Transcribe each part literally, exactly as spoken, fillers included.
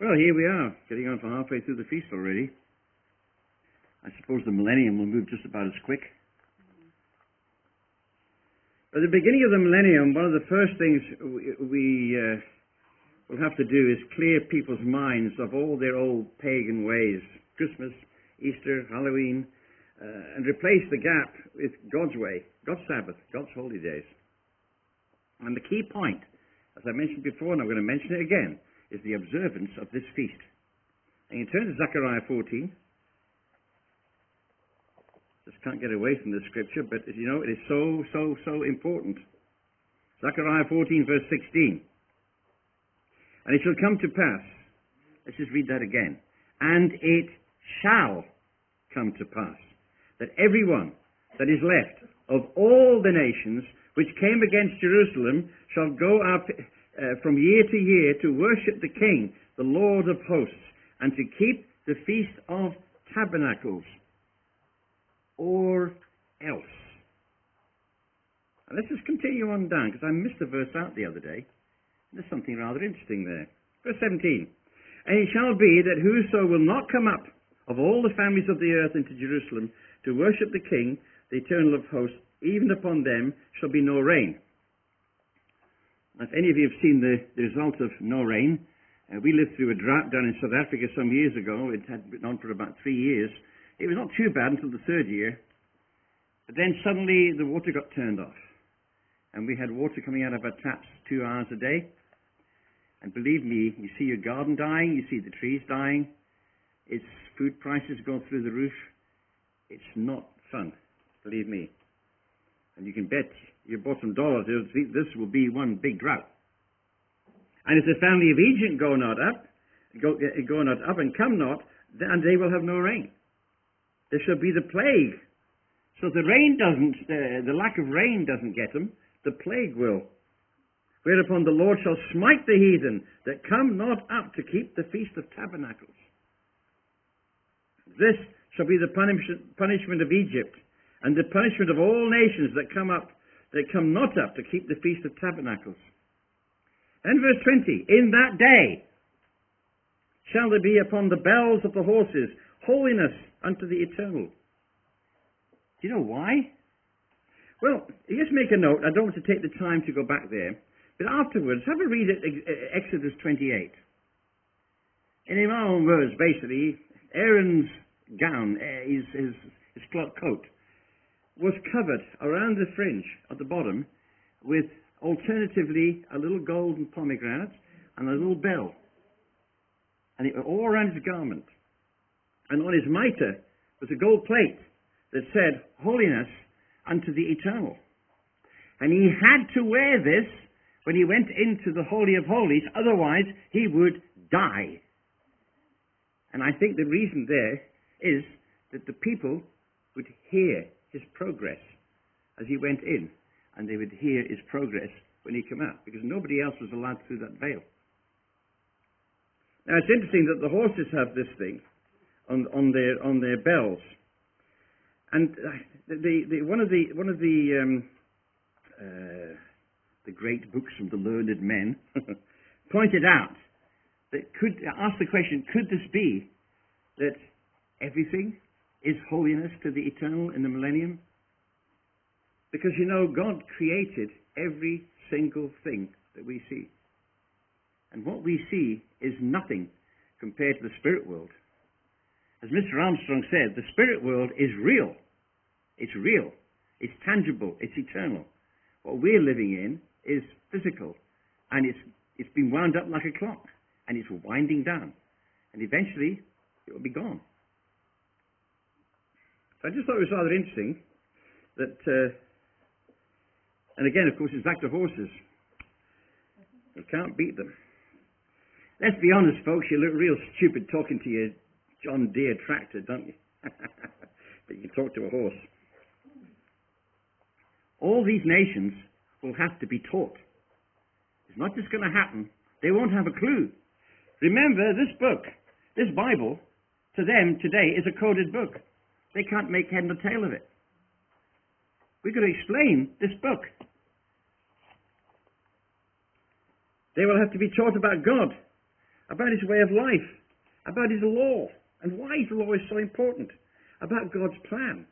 Well, here we are, getting on for halfway through the feast already. I suppose the millennium will move just about as quick. At the beginning of the millennium, one of the first things we, we uh, will have to do is clear people's minds of all their old pagan ways, Christmas, Easter, Halloween, uh, and replace the gap with God's way, God's Sabbath, God's holy days. And the key point, as I mentioned before, and I'm going to mention it again, is the observance of this feast. And you turn to Zechariah fourteen. Just can't get away from this scripture, but you know, it is so, so, so important. Zechariah fourteen, verse sixteen. And it shall come to pass, let's just read that again. And it shall come to pass, that everyone that is left of all the nations which came against Jerusalem shall go up uh, from year to year to worship the King, the Lord of hosts, and to keep the Feast of Tabernacles, or else. And let's just continue on down, because I missed a verse out the other day. There's something rather interesting there. Verse seventeen. And it shall be that whoso will not come up of all the families of the earth into Jerusalem to worship the King, the Eternal of hosts, even upon them shall be no rain. If any of you have seen the, the result of no rain, uh, we lived through a drought down in South Africa some years ago. It had been on for about three years. It was not too bad until the third year. But then suddenly the water got turned off. And we had water coming out of our taps two hours a day. And believe me, you see your garden dying, you see the trees dying. Its food prices go through the roof. It's not fun, believe me. And you can bet your bottom dollar this will be one big drought. And if the family of Egypt go not up, go, go not up and come not, then they will have no rain. There shall be the plague. So the rain doesn't, uh, the lack of rain doesn't get them, the plague will. Whereupon the Lord shall smite the heathen that come not up to keep the Feast of Tabernacles. This shall be the punishment of Egypt, and the punishment of all nations that come up, that come not up to keep the Feast of Tabernacles. And verse twenty, in that day shall there be upon the bells of the horses holiness unto the Eternal. Do you know why? Well, you just make a note. I don't want to take the time to go back there. But afterwards, have a read at Exodus twenty-eight. And in my own words, basically, Aaron's gown, his, his, his coat, was covered around the fringe at the bottom with alternatively a little golden pomegranate and a little bell. And it was all around his garment. And on his mitre was a gold plate that said, holiness unto the Eternal. And he had to wear this when he went into the Holy of Holies, otherwise he would die. And I think the reason there is that the people would hear his progress as he went in, and they would hear his progress when he came out, because nobody else was allowed through that veil. Now it's interesting that the horses have this thing on, on their on their bells, and the, the one of the one of the um, uh, the great books from the learned men pointed out that could ask the question: could this be that everything is holiness to the Eternal in the millennium? Because, you know, God created every single thing that we see. And what we see is nothing compared to the spirit world. As Mister Armstrong said, the spirit world is real. It's real. It's tangible. It's eternal. What we're living in is physical. And it's it's been wound up like a clock. And it's winding down. And eventually, it will be gone. So I just thought it was rather interesting that, uh, and again, of course, it's back to horses. You can't beat them. Let's be honest, folks, you look real stupid talking to your John Deere tractor, don't you? But you can talk to a horse. All these nations will have to be taught. It's not just going to happen. They won't have a clue. Remember, this book, this Bible, to them today is a coded book. They can't make head nor tail of it. We've got to explain this book. They will have to be taught about God, about his way of life, about his law, and why his law is so important, about God's plan,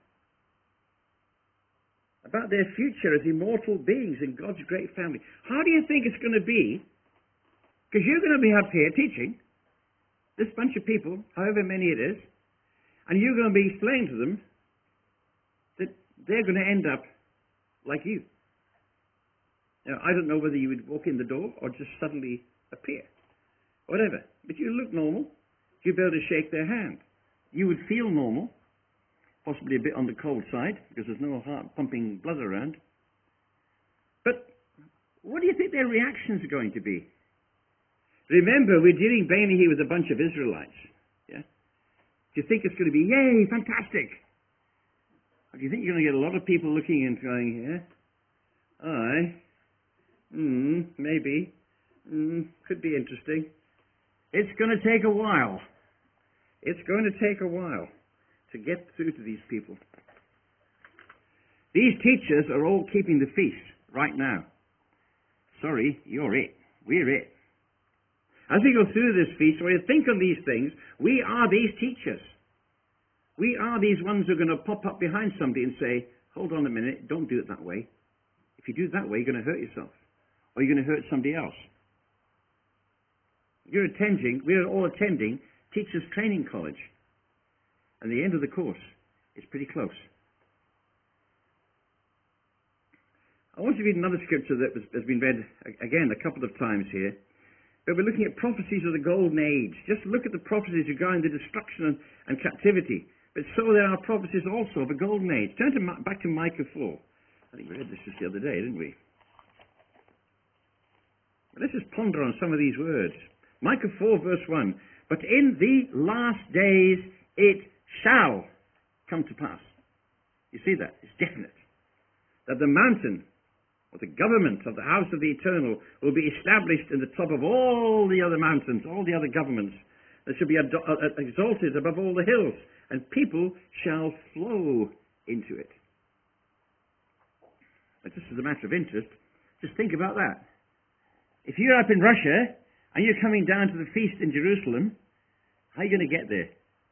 about their future as immortal beings in God's great family. How do you think it's going to be? Because you're going to be up here teaching this bunch of people, however many it is, and you're going to be explaining to them that they're going to end up like you. Now, I don't know whether you would walk in the door or just suddenly appear. Whatever. But you look normal. You'd be able to shake their hand. You would feel normal. Possibly a bit on the cold side, because there's no heart pumping blood around. But what do you think their reactions are going to be? Remember, we're dealing mainly here with a bunch of Israelites. Yeah? Do you think it's going to be, yay, fantastic? Or do you think you're going to get a lot of people looking and going, yeah, aye, hmm, maybe, hmm, could be interesting. It's going to take a while. It's going to take a while to get through to these people. These teachers are all keeping the feast right now. Sorry, you're it. We're it. As we go through this feast, when you think of these things, we are these teachers. We are these ones who are going to pop up behind somebody and say, hold on a minute, don't do it that way. If you do it that way, you're going to hurt yourself. Or you're going to hurt somebody else. You're attending, we're all attending Teachers Training College. And the end of the course is pretty close. I want to read another scripture that was, has been read, again, a couple of times here. But we're looking at prophecies of the golden age. Just look at the prophecies regarding the destruction and, and captivity. But so there are prophecies also of a golden age. Turn to, back to Micah four. I think we read this just the other day, didn't we? But let's just ponder on some of these words. Micah four verse one. But in the last days it shall come to pass. You see that? It's definite. That the mountain, or the government of the house of the eternal, will be established in the top of all the other mountains, all the other governments. That shall be exalted above all the hills, and people shall flow into it. But just as a matter of interest, just think about that. If you're up in Russia, and you're coming down to the feast in Jerusalem, how are you going to get there?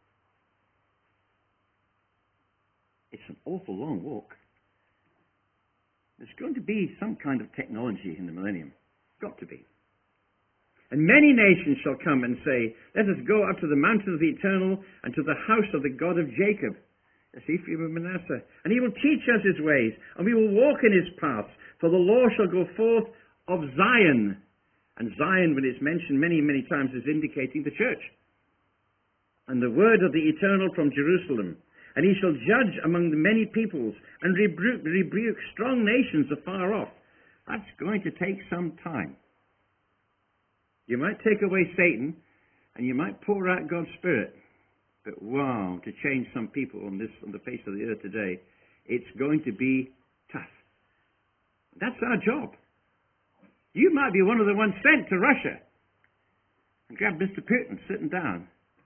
It's an awful long walk. There's going to be some kind of technology in the millennium. Got to be. And many nations shall come and say, let us go up to the mountain of the eternal and to the house of the God of Jacob. That's Ephraim and Manasseh. And he will teach us his ways, and we will walk in his paths. For the law shall go forth of Zion. And Zion, when it's mentioned many, many times, is indicating the church. And the word of the eternal from Jerusalem. And he shall judge among the many peoples and rebuke, rebuke strong nations afar off. That's going to take some time. You might take away Satan and you might pour out God's Spirit. But wow, to change some people on this, on the face of the earth today, it's going to be tough. That's our job. You might be one of the ones sent to Russia and grab Mister Putin sitting down.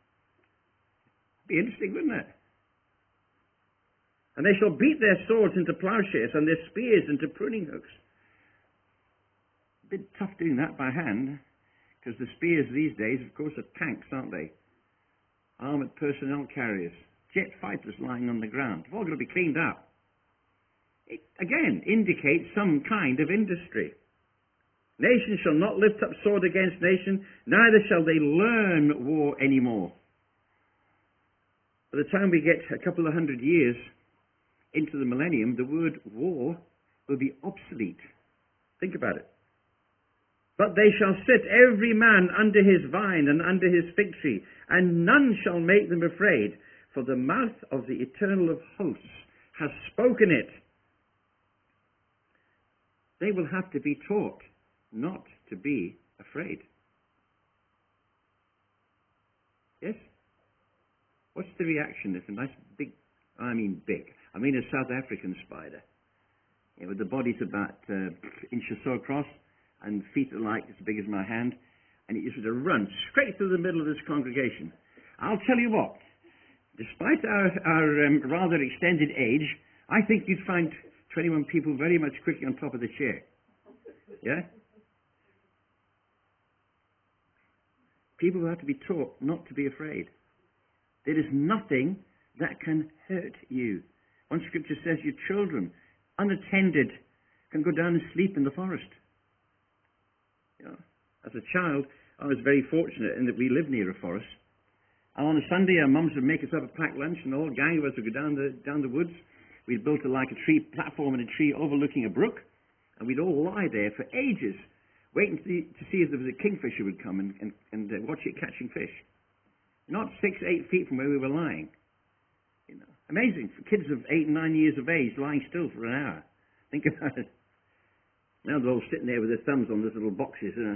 Be interesting, wouldn't it? And they shall beat their swords into plowshares and their spears into pruning hooks. A bit tough doing that by hand, because the spears these days, of course, are tanks, aren't they? Armoured personnel carriers, jet fighters lying on the ground. They've all got to be cleaned up. It, again, indicates some kind of industry. Nation shall not lift up sword against nation, neither shall they learn war anymore. By the time we get a couple of hundred years into the millennium, the word war will be obsolete. Think about it. But they shall sit every man under his vine and under his fig tree, and none shall make them afraid, for the mouth of the Eternal of hosts has spoken it. They will have to be taught not to be afraid. Yes? What's the reaction if a nice big, I mean big, I mean a South African spider, you know, with the body's about uh, inch or so across, and feet are like as big as my hand, and it used to run straight through the middle of this congregation. I'll tell you what, despite our, our um, rather extended age, I think you'd find twenty-one people very much quickly on top of the chair. Yeah? People who have to be taught not to be afraid. There is nothing that can hurt you. One scripture says your children, unattended, can go down and sleep in the forest. You know, as a child, I was very fortunate in that we lived near a forest. And on a Sunday, our mums would make us up a packed lunch, and the whole gang of us would go down the down the woods. We'd built a, like a tree platform in a tree overlooking a brook, and we'd all lie there for ages, waiting to see, to see if there was a kingfisher would come and, and, and uh, watch it catching fish. Not six, eight feet from where we were lying. You know, amazing for kids of eight and nine years of age lying still for an hour. Think about it. Now they're all sitting there with their thumbs on those little boxes. Uh.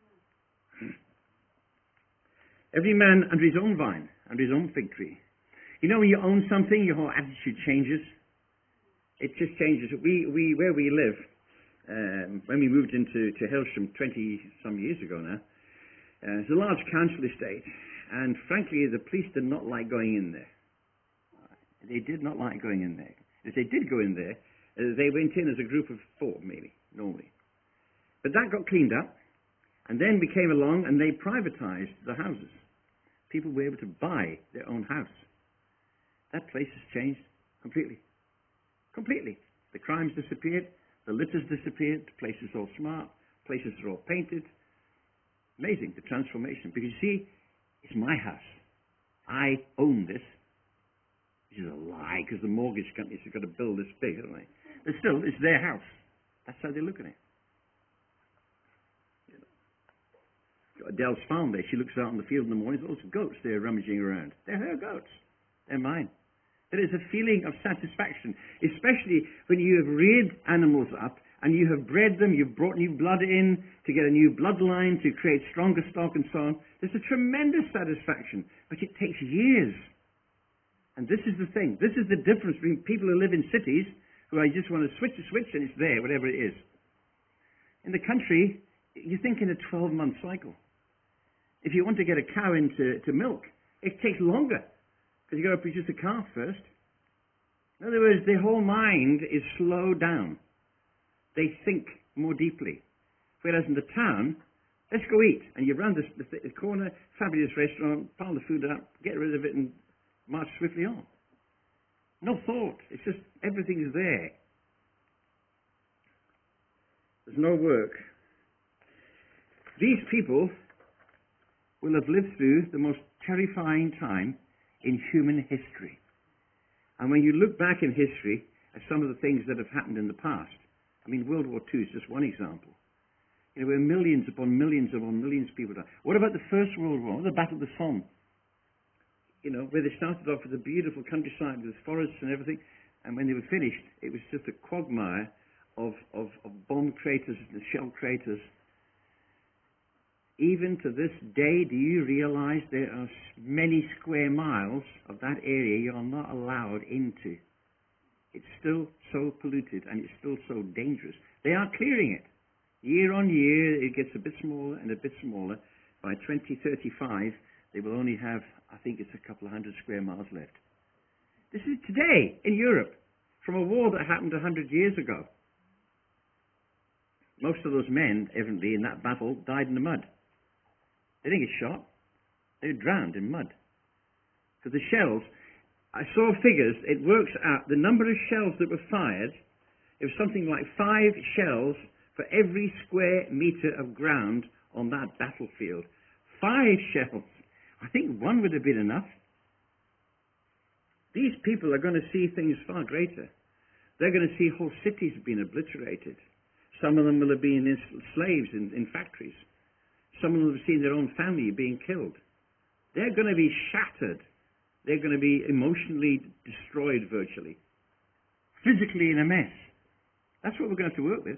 Every man under his own vine, under his own fig tree. You know, when you own something, your whole attitude changes. It just changes. We, we, where we live, um, when we moved into to Hailsham twenty some years ago now, uh, it's a large council estate, and frankly, the police did not like going in there. They did not like going in there. If they did go in there, uh, they went in as a group of four, maybe, normally. But that got cleaned up, and then we came along and they privatized the houses. People were able to buy their own house. That place has changed completely. Completely. The crimes disappeared, the litter's disappeared, the place is all smart, places are all painted. Amazing, the transformation. Because you see, it's my house. I own this. Which is a lie, because the mortgage companies have got to build this big, haven't they? But still, it's their house. That's how they look at it. Adele's farm there. She looks out on the field in the morning. There's lots of goats there rummaging around. They're her goats. They're mine. There is a feeling of satisfaction, especially when you have reared animals up and you have bred them, you've brought new blood in to get a new bloodline, to create stronger stock and so on. There's a tremendous satisfaction, but it takes years. And this is the thing. This is the difference between people who live in cities, who I just want to switch a switch and it's there, whatever it is. In the country, you think in a twelve-month cycle. If you want to get a cow into to milk, it takes longer, because you've got to produce a calf first. In other words, their whole mind is slowed down. They think more deeply. Whereas in the town, let's go eat. And you run this, the, the corner, fabulous restaurant, pile the food up, get rid of it, and march swiftly on. No thought. It's just everything is there. There's no work. These people will have lived through the most terrifying time in human history. And when you look back in history at some of the things that have happened in the past, I mean, World War Two is just one example. You know, where millions upon millions upon millions of people died. What about the First World War, the Battle of the Somme? You know, where they started off with a beautiful countryside with forests and everything, and when they were finished, it was just a quagmire of, of, of bomb craters and shell craters. Even to this day, do you realize there are many square miles of that area you are not allowed into? It's still so polluted and it's still so dangerous. They are clearing it. Year on year, it gets a bit smaller and a bit smaller. By twenty thirty-five, they will only have, I think it's a couple of hundred square miles left. This is today in Europe, from a war that happened a hundred years ago. Most of those men, evidently, in that battle, died in the mud. They didn't get shot. They were drowned in mud. So the shells, I saw figures, it works out, the number of shells that were fired, it was something like five shells for every square meter of ground on that battlefield. Five shells. I think one would have been enough. These people are going to see things far greater. They're going to see whole cities being obliterated. Some of them will have been slaves in, in factories. Some of them have seen their own family being killed. They're going to be shattered. They're going to be emotionally destroyed virtually. Physically in a mess. That's what we're going to have to work with.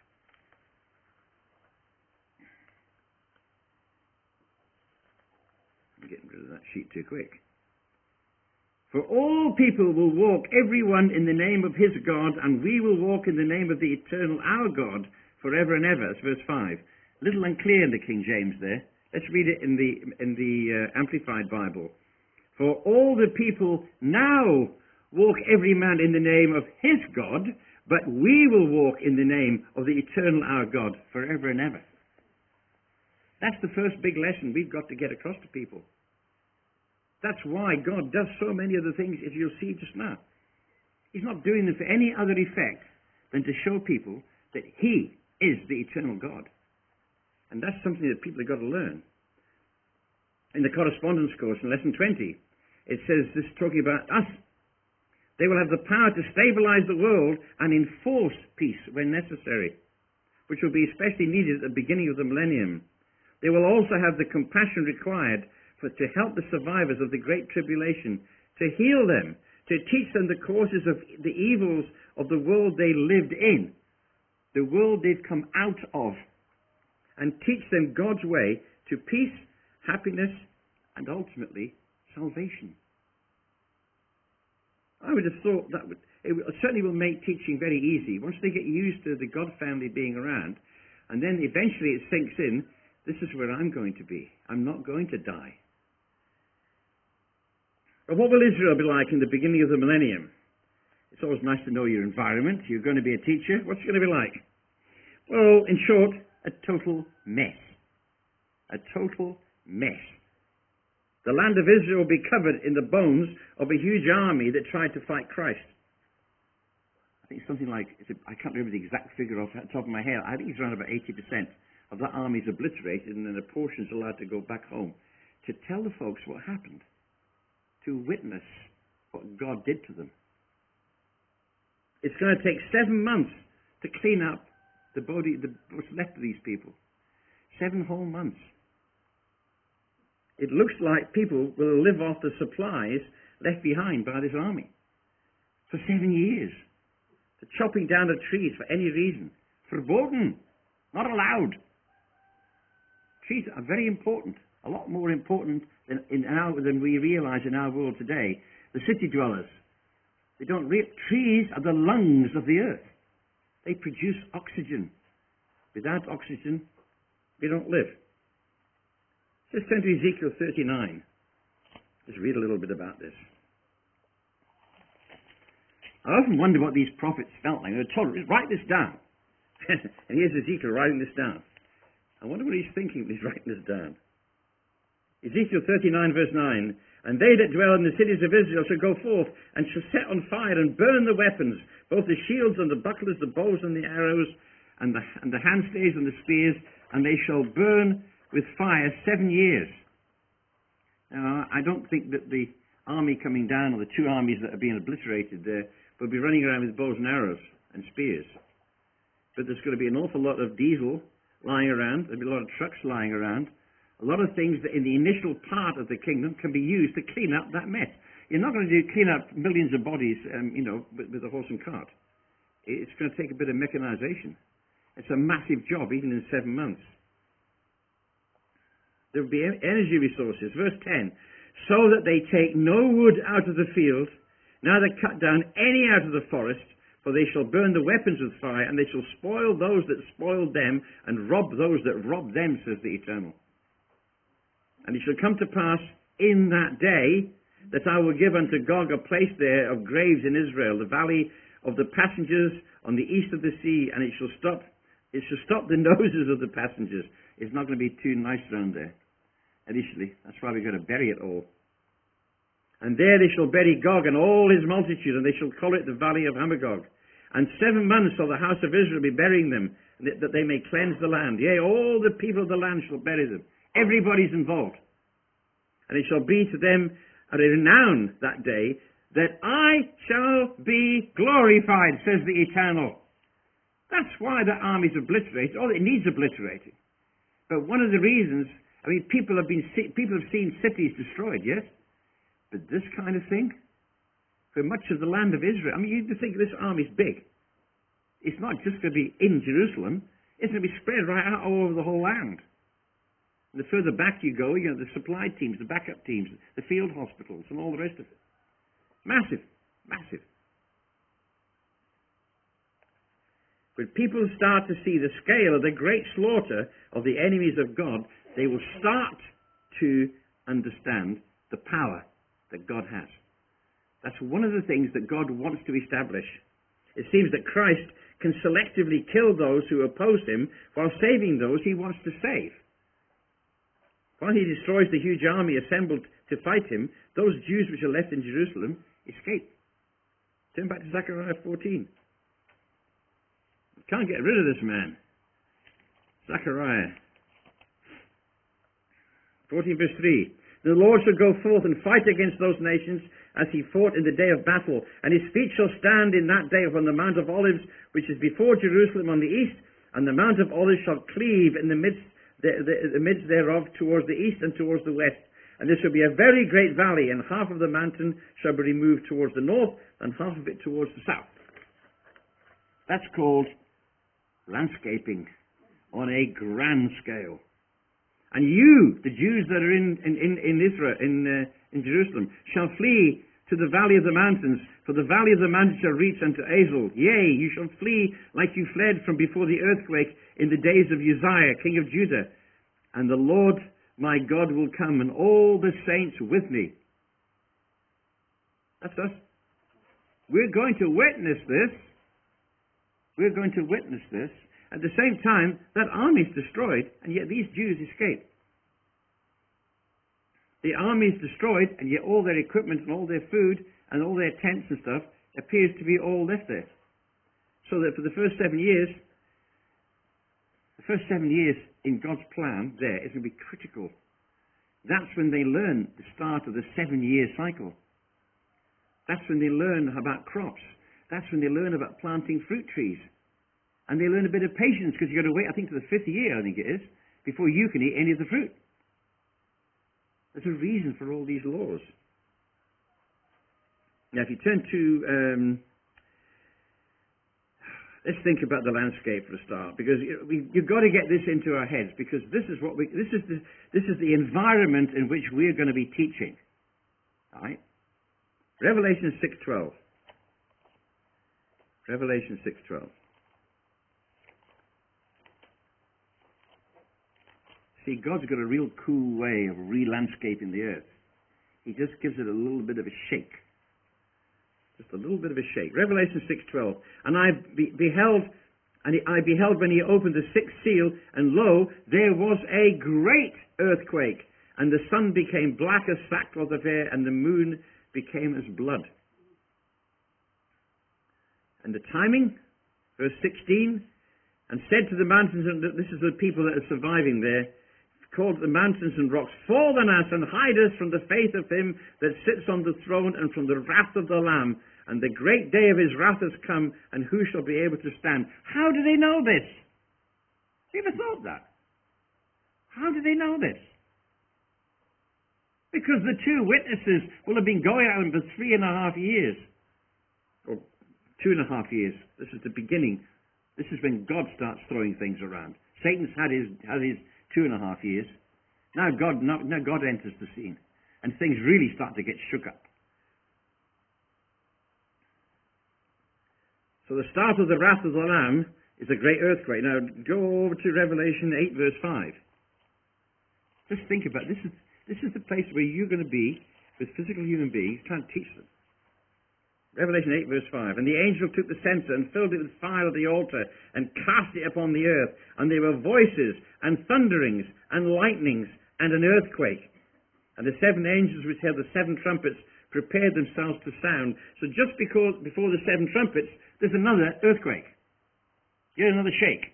I'm getting rid of that sheet too quick. For all people will walk, everyone in the name of his God, and we will walk in the name of the eternal, our God, forever and ever. That's verse five. A little unclear in the King James there. Let's read it in the, in the uh, Amplified Bible. For all the people now walk every man in the name of his God, but we will walk in the name of the eternal our God forever and ever. That's the first big lesson we've got to get across to people. That's why God does so many of the things, as you'll see just now. He's not doing them for any other effect than to show people that He is the eternal God. And that's something that people have got to learn. In the correspondence course in lesson twenty, it says this, talking about us. They will have the power to stabilize the world and enforce peace when necessary, which will be especially needed at the beginning of the millennium. They will also have the compassion required for, to help the survivors of the Great Tribulation, to heal them, to teach them the causes of the evils of the world they lived in, the world they've come out of, and teach them God's way to peace, happiness, and ultimately salvation. I would have thought that would, it certainly will make teaching very easy. Once they get used to the God family being around, and then eventually it sinks in, this is where I'm going to be. I'm not going to die. But what will Israel be like in the beginning of the millennium? It's always nice to know your environment. You're going to be a teacher. What's it going to be like? Well, in short, a total mess. A total mess. The land of Israel will be covered in the bones of a huge army that tried to fight Christ. I think something like, I can't remember the exact figure off the top of my head. I think it's around about eighty percent of that army is obliterated, and then a portion is allowed to go back home to tell the folks what happened, to witness what God did to them. It's going to take seven months to clean up the body, the, what's left of these people. Seven whole months. It looks like people will live off the supplies left behind by this army for seven years. The chopping down of trees for any reason. Verboten. Not allowed. Trees are very important. A lot more important than, in our, than we realize in our world today. The city dwellers. They don't re- trees are the lungs of the earth. They produce oxygen. Without oxygen, we don't live. Just turn to Ezekiel thirty-nine. Just read a little bit about this. I often wonder what these prophets felt like. They were told, write this down. And here's Ezekiel writing this down. I wonder what he's thinking when he's writing this down. Ezekiel thirty-nine verse nine. And they that dwell in the cities of Israel shall go forth and shall set on fire and burn the weapons, both the shields and the bucklers, the bows and the arrows, and the, and the handstaves and the spears, and they shall burn with fire seven years. Now, I don't think that the army coming down, or the two armies that are being obliterated there, will be running around with bows and arrows and spears. But there's going to be an awful lot of diesel lying around. There'll be a lot of trucks lying around. A lot of things that in the initial part of the kingdom can be used to clean up that mess. You're not going to do, clean up millions of bodies, um, you know, with, with a horse and cart. It's going to take a bit of mechanization. It's a massive job, even in seven months. There will be energy resources. Verse ten. So that they take no wood out of the field, neither cut down any out of the forest, for they shall burn the weapons with fire, and they shall spoil those that spoiled them, and rob those that robbed them, says the Eternal. And it shall come to pass in that day that I will give unto Gog a place there of graves in Israel, the valley of the passengers on the east of the sea, and it shall stop it shall stop the noses of the passengers. It's not going to be too nice around there initially. That's why we're going to bury it all. And there they shall bury Gog and all his multitude, and they shall call it the valley of Hamagog. And seven months shall the house of Israel be burying them, that they may cleanse the land. Yea, all the people of the land shall bury them. Everybody's involved. And it shall be to them a renown that day that I shall be glorified, says the Eternal. That's why that army's obliterated. Oh, it needs obliterating. But one of the reasons, I mean, people have been people have seen cities destroyed, yes? But this kind of thing, for much of the land of Israel, I mean, you think this army's big. It's not just going to be in Jerusalem. It's going to be spread right out all over the whole land. And the further back you go, you know, the supply teams, the backup teams, the field hospitals, and all the rest of it. Massive, massive. When people start to see the scale of the great slaughter of the enemies of God, they will start to understand the power that God has. That's one of the things that God wants to establish. It seems that Christ can selectively kill those who oppose him while saving those he wants to save. While he destroys the huge army assembled to fight him, those Jews which are left in Jerusalem escape. Turn back to Zechariah fourteen. Can't get rid of this man. Zechariah fourteen verse three. The Lord shall go forth and fight against those nations as he fought in the day of battle, and his feet shall stand in that day upon the Mount of Olives, which is before Jerusalem on the east, and the Mount of Olives shall cleave in the midst, the, the, the midst thereof towards the east and towards the west. And there shall be a very great valley, and half of the mountain shall be removed towards the north, and half of it towards the south. That's called landscaping on a grand scale. And you, the Jews that are in, in, in, in Israel, in, uh, in Jerusalem, shall flee to the valley of the mountains, for the valley of the mountains shall reach unto Azel. Yea, you shall flee like you fled from before the earthquake in the days of Uzziah, king of Judah. And the Lord my God will come, and all the saints with me. That's us. We're going to witness this. We're going to witness this. At the same time, that army is destroyed, and yet these Jews escape. The army is destroyed, and yet all their equipment and all their food and all their tents and stuff appears to be all left there. So that for the first seven years, the first seven years in God's plan there is going to be critical. That's when they learn the start of the seven-year cycle. That's when they learn about crops. That's when they learn about planting fruit trees. And they learn a bit of patience, because you've got to wait, I think, to the fifth year, I think it is, before you can eat any of the fruit. There's a reason for all these laws. Now, if you turn to, um, let's think about the landscape for a start, because we, you've got to get this into our heads, because this is what we, this is the, this is the environment in which we're going to be teaching. All right? Revelation six twelve. Revelation six twelve. See, God's got a real cool way of re-landscaping the earth. He just gives it a little bit of a shake. Just a little bit of a shake. Revelation six twelve. And I be- beheld, and I beheld when he opened the sixth seal, and lo, there was a great earthquake, and the sun became black as sackcloth of hair, and the moon became as blood. And the timing, verse sixteen, and said to the mountains, and this is the people that are surviving there, called the mountains and rocks, fall on us and hide us from the face of him that sits on the throne and from the wrath of the Lamb. And the great day of his wrath has come, and who shall be able to stand? How do they know this? You ever thought that? How do they know this? Because the two witnesses will have been going at them for three and a half years. Or two and a half years. This is the beginning. This is when God starts throwing things around. Satan's had his, had his two and a half years. Now God, now, now God enters the scene, and things really start to get shook up. So the start of the wrath of the Lamb is a great earthquake. Now go over to Revelation eight verse five. Just think about it. This is this is the place where you're going to be with physical human beings trying to teach them. Revelation eight verse five. And the angel took the censer and filled it with fire of the altar and cast it upon the earth. And there were voices and thunderings and lightnings and an earthquake. And the seven angels which held the seven trumpets prepared themselves to sound. So just because, before the seven trumpets, there's another earthquake. Here's another shake.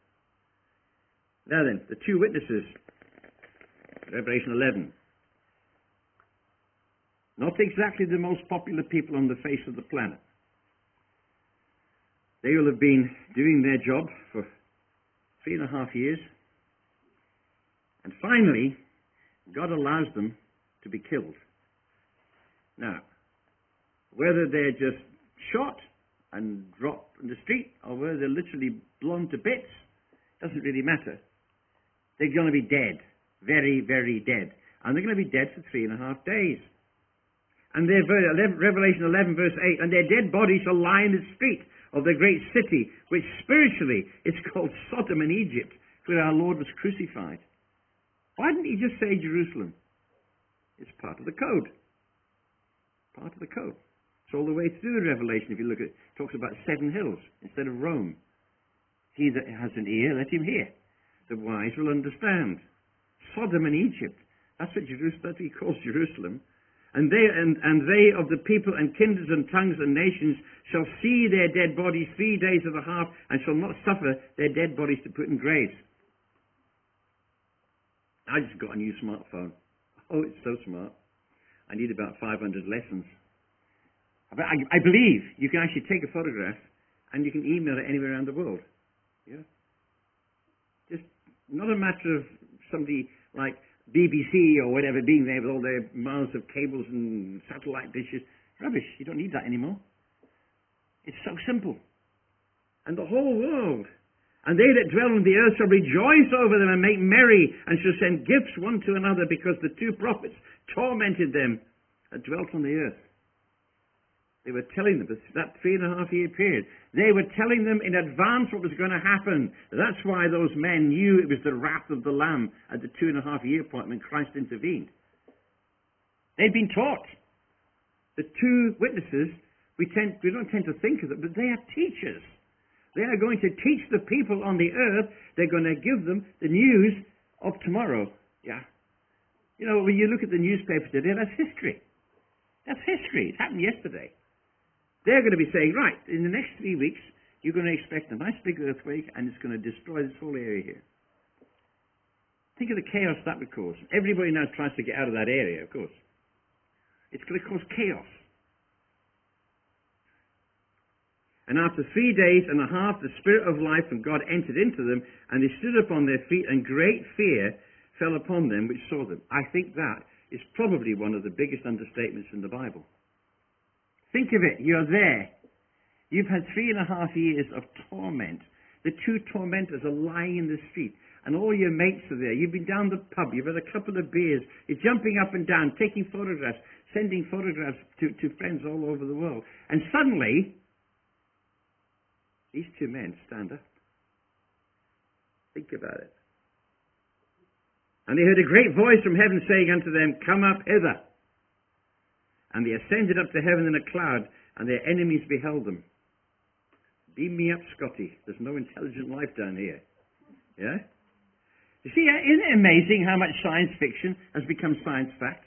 Now then, the two witnesses. Revelation eleven. Not exactly the most popular people on the face of the planet. They will have been doing their job for three and a half years. And finally, God allows them to be killed. Now, whether they're just shot and dropped in the street, or whether they're literally blown to bits, doesn't really matter. They're going to be dead. Very, very dead. And they're going to be dead for three and a half days. And their Revelation eleven verse eight, and their dead bodies shall lie in the street of the great city, which spiritually is called Sodom and Egypt, where our Lord was crucified. Why didn't he just say Jerusalem? It's part of the code. Part of the code. It's all the way through the Revelation. If you look at it, it talks about seven hills instead of Rome. He that has an ear, let him hear. The wise will understand. Sodom and Egypt. That's what Jerusalem, that's what he calls Jerusalem. And they, and, and they of the people and kindreds and tongues and nations shall see their dead bodies three days and a half, and shall not suffer their dead bodies to put in graves. I just got a new smartphone. Oh, it's so smart. I need about five hundred lessons. But I, I believe you can actually take a photograph and you can email it anywhere around the world. Yeah. Just not a matter of somebody like B B C or whatever being there with all their miles of cables and satellite dishes. Rubbish. You don't need that anymore. It's so simple. And the whole world. And they that dwell on the earth shall rejoice over them and make merry, and shall send gifts one to another, because the two prophets tormented them that dwelt on the earth. They were telling them, that three and a half year period, they were telling them in advance what was going to happen. That's why those men knew it was the wrath of the Lamb at the two and a half year point when Christ intervened. They'd been taught. The two witnesses, we, tend, we don't tend to think of them, but they are teachers. They are going to teach the people on the earth. They're going to give them the news of tomorrow. Yeah. You know, when you look at the newspaper today, that's history. That's history. It happened yesterday. They're going to be saying, right, in the next three weeks, you're going to expect a nice big earthquake, and it's going to destroy this whole area here. Think of the chaos that would cause. Everybody now tries to get out of that area, of course. It's going to cause chaos. And after three days and a half, the Spirit of life from God entered into them, and they stood upon their feet, and great fear fell upon them which saw them. I think that is probably one of the biggest understatements in the Bible. Think of it. You're there. You've had three and a half years of torment. The two tormentors are lying in the street, and all your mates are there. You've been down the pub. You've had a couple of beers. You're jumping up and down, taking photographs, sending photographs to, to friends all over the world. And suddenly, these two men stand up. Think about it. And they heard a great voice from heaven saying unto them, Come up hither. And they ascended up to heaven in a cloud, and their enemies beheld them. Beam me up, Scotty. There's no intelligent life down here. Yeah? You see, isn't it amazing how much science fiction has become science fact?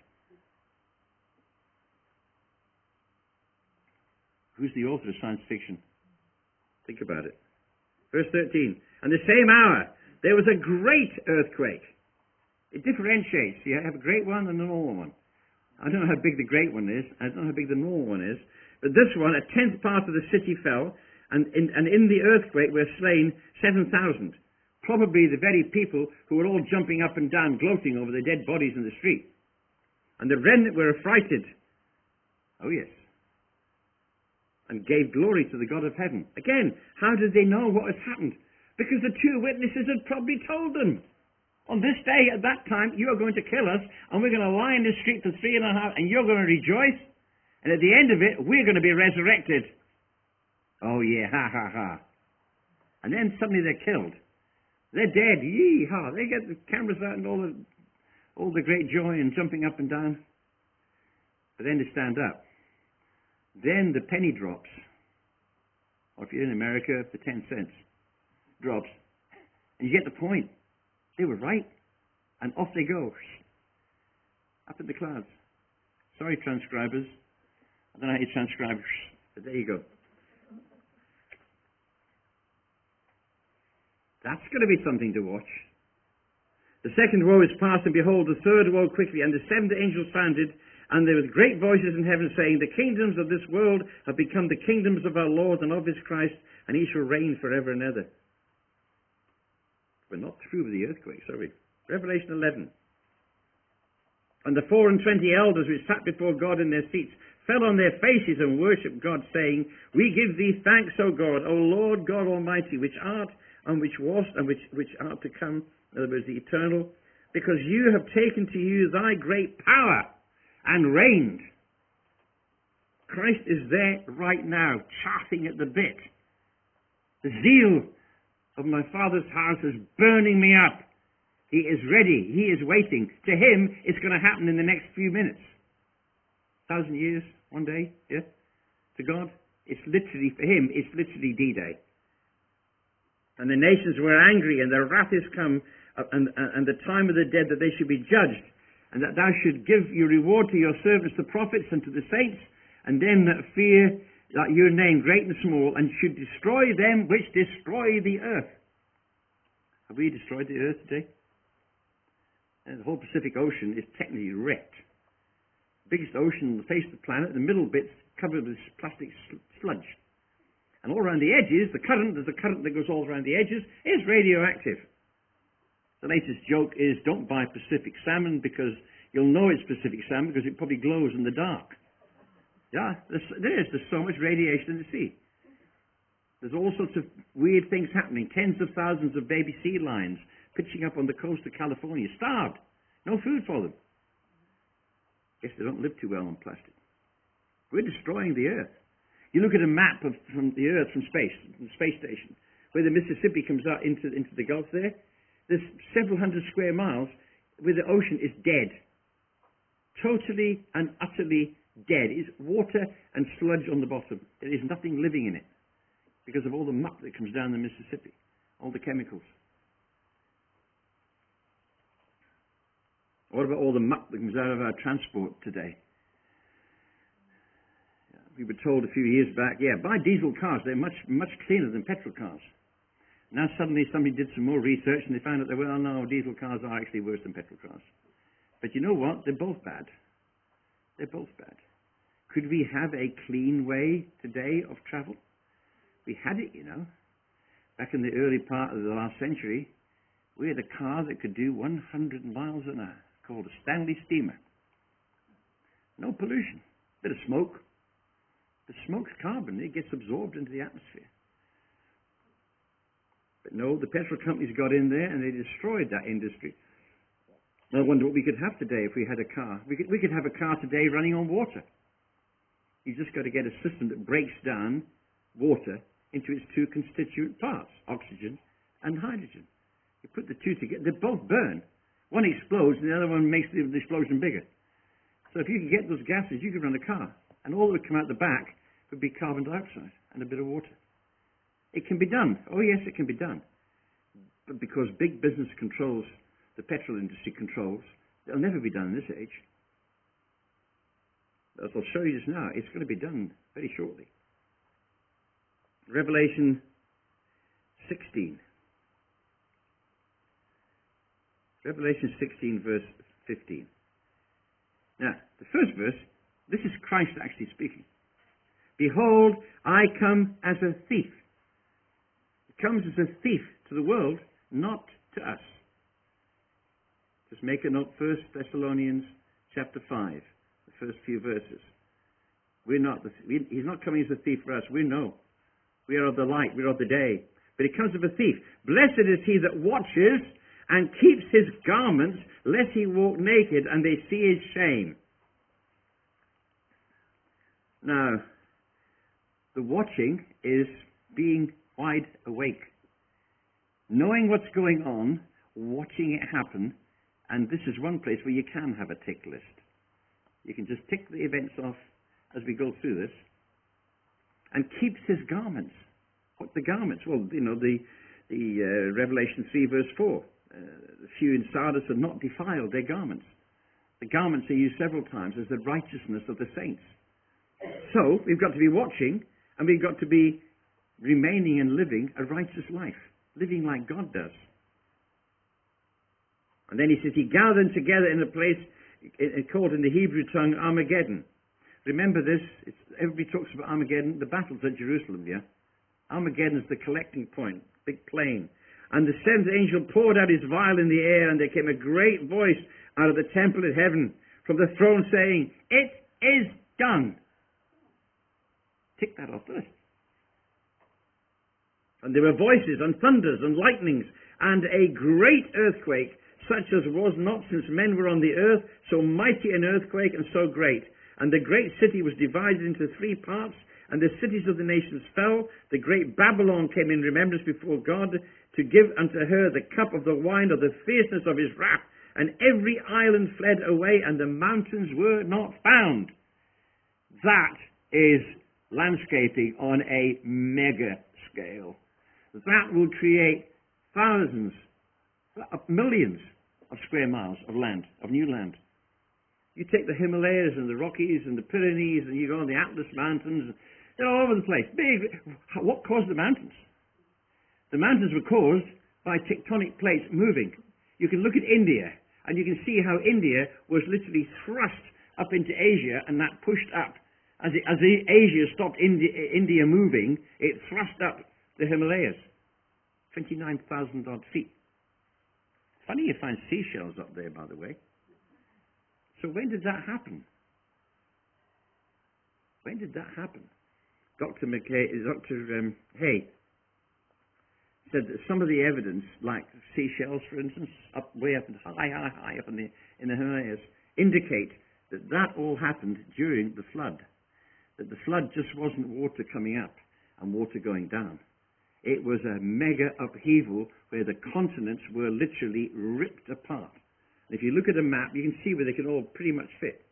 Who's the author of science fiction? Think about it. Verse thirteen. And the same hour, there was a great earthquake. It differentiates. You have a great one and a normal one. I don't know how big the great one is. I don't know how big the normal one is. But this one, a tenth part of the city fell, and in, and in the earthquake were slain seven thousand. Probably the very people who were all jumping up and down, gloating over the dead bodies in the street. And the remnant were affrighted. Oh yes. And gave glory to the God of heaven. Again, how did they know what has happened? Because the two witnesses had probably told them. On this day, at that time, you are going to kill us, and we're going to lie in the street for three and a half, and you're going to rejoice, and at the end of it, we're going to be resurrected. Oh yeah, ha ha ha. And then suddenly they're killed. They're dead, yee-haw. They get the cameras out and all the, all the great joy and jumping up and down. But then they stand up. Then the penny drops. Or if you're in America, the ten cents drops. And you get the point. They were right. And off they go. Up in the clouds. Sorry, transcribers. I don't know how you transcribe, but there you go. That's going to be something to watch. The second woe is past, and behold, the third woe quickly. And the seventh angel sounded, and there was great voices in heaven saying, The kingdoms of this world have become the kingdoms of our Lord and of his Christ, and he shall reign forever and ever. We're not through with the earthquake, sorry. Revelation eleven. And the four and twenty elders which sat before God in their seats fell on their faces and worshipped God, saying, We give thee thanks, O God, O Lord God Almighty, which art and which was and which, which art to come, in other words, the eternal, because you have taken to you thy great power and reigned. Christ is there right now, chaffing at the bit. The zeal of my Father's house is burning me up. He is ready. He is waiting. To him, it's going to happen in the next few minutes. Thousand years, one day, yeah? To God, it's literally, for him, it's literally D-Day. And the nations were angry, and their wrath is come, uh, and, uh, and the time of the dead, that they should be judged, and that thou should give your reward to your servants, the prophets, and to the saints, and them that fear that your name, great and small, and should destroy them which destroy the earth. Have we destroyed the earth today? And the whole Pacific Ocean is technically wrecked. The biggest ocean on the face of the planet, the middle bit's covered with plastic sludge. And all around the edges, the current, there's a current that goes all around the edges, is radioactive. The latest joke is, don't buy Pacific salmon, because you'll know it's Pacific salmon because it probably glows in the dark. Yeah, there is. There's so much radiation in the sea. There's all sorts of weird things happening. Tens of thousands of baby sea lions pitching up on the coast of California, starved. No food for them. Guess they don't live too well on plastic. We're destroying the earth. You look at a map of from the earth from space, from the space station, where the Mississippi comes out into, into the Gulf there. There's several hundred square miles where the ocean is dead. Totally and utterly dead. It's water and sludge on the bottom. There is nothing living in it because of all the muck that comes down the Mississippi, all the chemicals. What about all the muck that comes out of our transport today? We were told a few years back, yeah, buy diesel cars. They're much, much cleaner than petrol cars. Now suddenly somebody did some more research and they found out that, well, no, diesel cars are actually worse than petrol cars. But you know what? They're both bad. They're both bad. Could we have a clean way today of travel? We had it, you know. Back in the early part of the last century, we had a car that could do one hundred miles an hour, called a Stanley Steamer. No pollution. Bit of smoke. The smoke's carbon. It gets absorbed into the atmosphere. But no, the petrol companies got in there and they destroyed that industry. I wonder what we could have today if we had a car. We could, we could have a car today running on water. You've just got to get a system that breaks down water into its two constituent parts, oxygen and hydrogen. You put the two together, they both burn. One explodes and the other one makes the explosion bigger. So if you could get those gases, you could run a car. And all that would come out the back would be carbon dioxide and a bit of water. It can be done. Oh yes, it can be done. But because big business controls, the petrol industry controls, it'll never be done in this age. As I'll show you just now, it's going to be done very shortly. Revelation sixteen. Revelation sixteen, verse fifteen. Now, the first verse, this is Christ actually speaking. Behold, I come as a thief. He comes as a thief to the world, not to us. Just make a note, First Thessalonians chapter five, the first few verses. We're not the, we, he's not coming as a thief for us. We know. We are of the light. We are of the day. But he comes as a thief. Blessed is he that watches and keeps his garments, lest he walk naked and they see his shame. Now, the watching is being wide awake. Knowing what's going on, watching it happen, and this is one place where you can have a tick list. You can just tick the events off as we go through this. And keeps his garments. What the garments? Well, you know, the, the uh, Revelation three verse four. Uh, the few in Sardis have not defiled their garments. The garments are used several times as the righteousness of the saints. So, we've got to be watching, and we've got to be remaining and living a righteous life. Living like God does. And then he says, he gathered them together in a place called in the Hebrew tongue Armageddon. Remember this, it's, everybody talks about Armageddon, the battles at Jerusalem, yeah? Armageddon is the collecting point, big plain. And the seventh angel poured out his vial in the air, and there came a great voice out of the temple in heaven, from the throne saying, it is done. Tick that off first. And there were voices, and thunders, and lightnings, and a great earthquake, such as was not since men were on the earth, so mighty an earthquake, and so great. And the great city was divided into three parts, and the cities of the nations fell. The great Babylon came in remembrance before God, to give unto her the cup of the wine of the fierceness of his wrath. And every island fled away, and the mountains were not found. That is landscaping on a mega scale. That will create thousands, Millions of square miles of land, of new land. You take the Himalayas and the Rockies and the Pyrenees and you go on the Atlas Mountains, they're all over the place. Big. What caused the mountains? The mountains were caused by tectonic plates moving. You can look at India and you can see how India was literally thrust up into Asia and that pushed up. As, it, as the Asia stopped India, India moving, it thrust up the Himalayas. twenty-nine thousand odd feet. Funny you find seashells up there, by the way. So when did that happen? When did that happen? Doctor McKay, Doctor Um, Hay said that some of the evidence, like seashells, for instance, up way up and high, high, high up in the in the Himalayas, indicate that that all happened during the flood. That the flood just wasn't water coming up and water going down. It was a mega upheaval where the continents were literally ripped apart. And if you look at a map, you can see where they can all pretty much fit.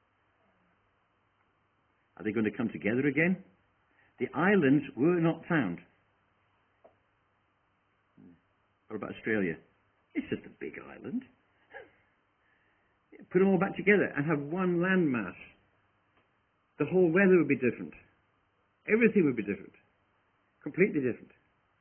Are they going to come together again? The islands were not found. What about Australia? It's just a big island. Put them all back together and have one landmass. The whole weather would be different. Everything would be different. Completely different.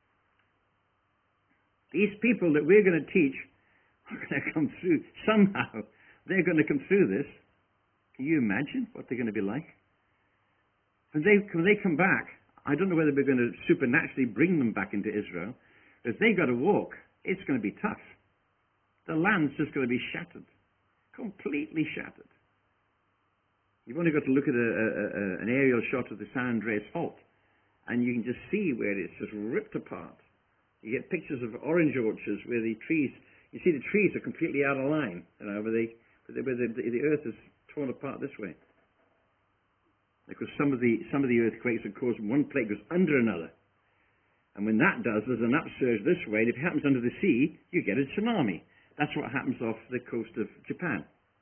These people that we're going to teach are going to come through. Somehow, they're going to come through this. Can you imagine what they're going to be like? When they, when they come back, I don't know whether we're going to supernaturally bring them back into Israel. But if they got to walk, it's going to be tough. The land's just going to be shattered. Completely shattered. You've only got to look at a, a, a, an aerial shot of the San Andreas Fault, and you can just see where it's just ripped apart. You get pictures of orange orchards where the trees, you see the trees are completely out of line, you know, where, they, where the, the, the earth is torn apart this way. Because some of the some of the earthquakes are caused when one plate goes under another. And when that does, there's an upsurge this way, and if it happens under the sea, you get a tsunami. That's what happens off the coast of Japan.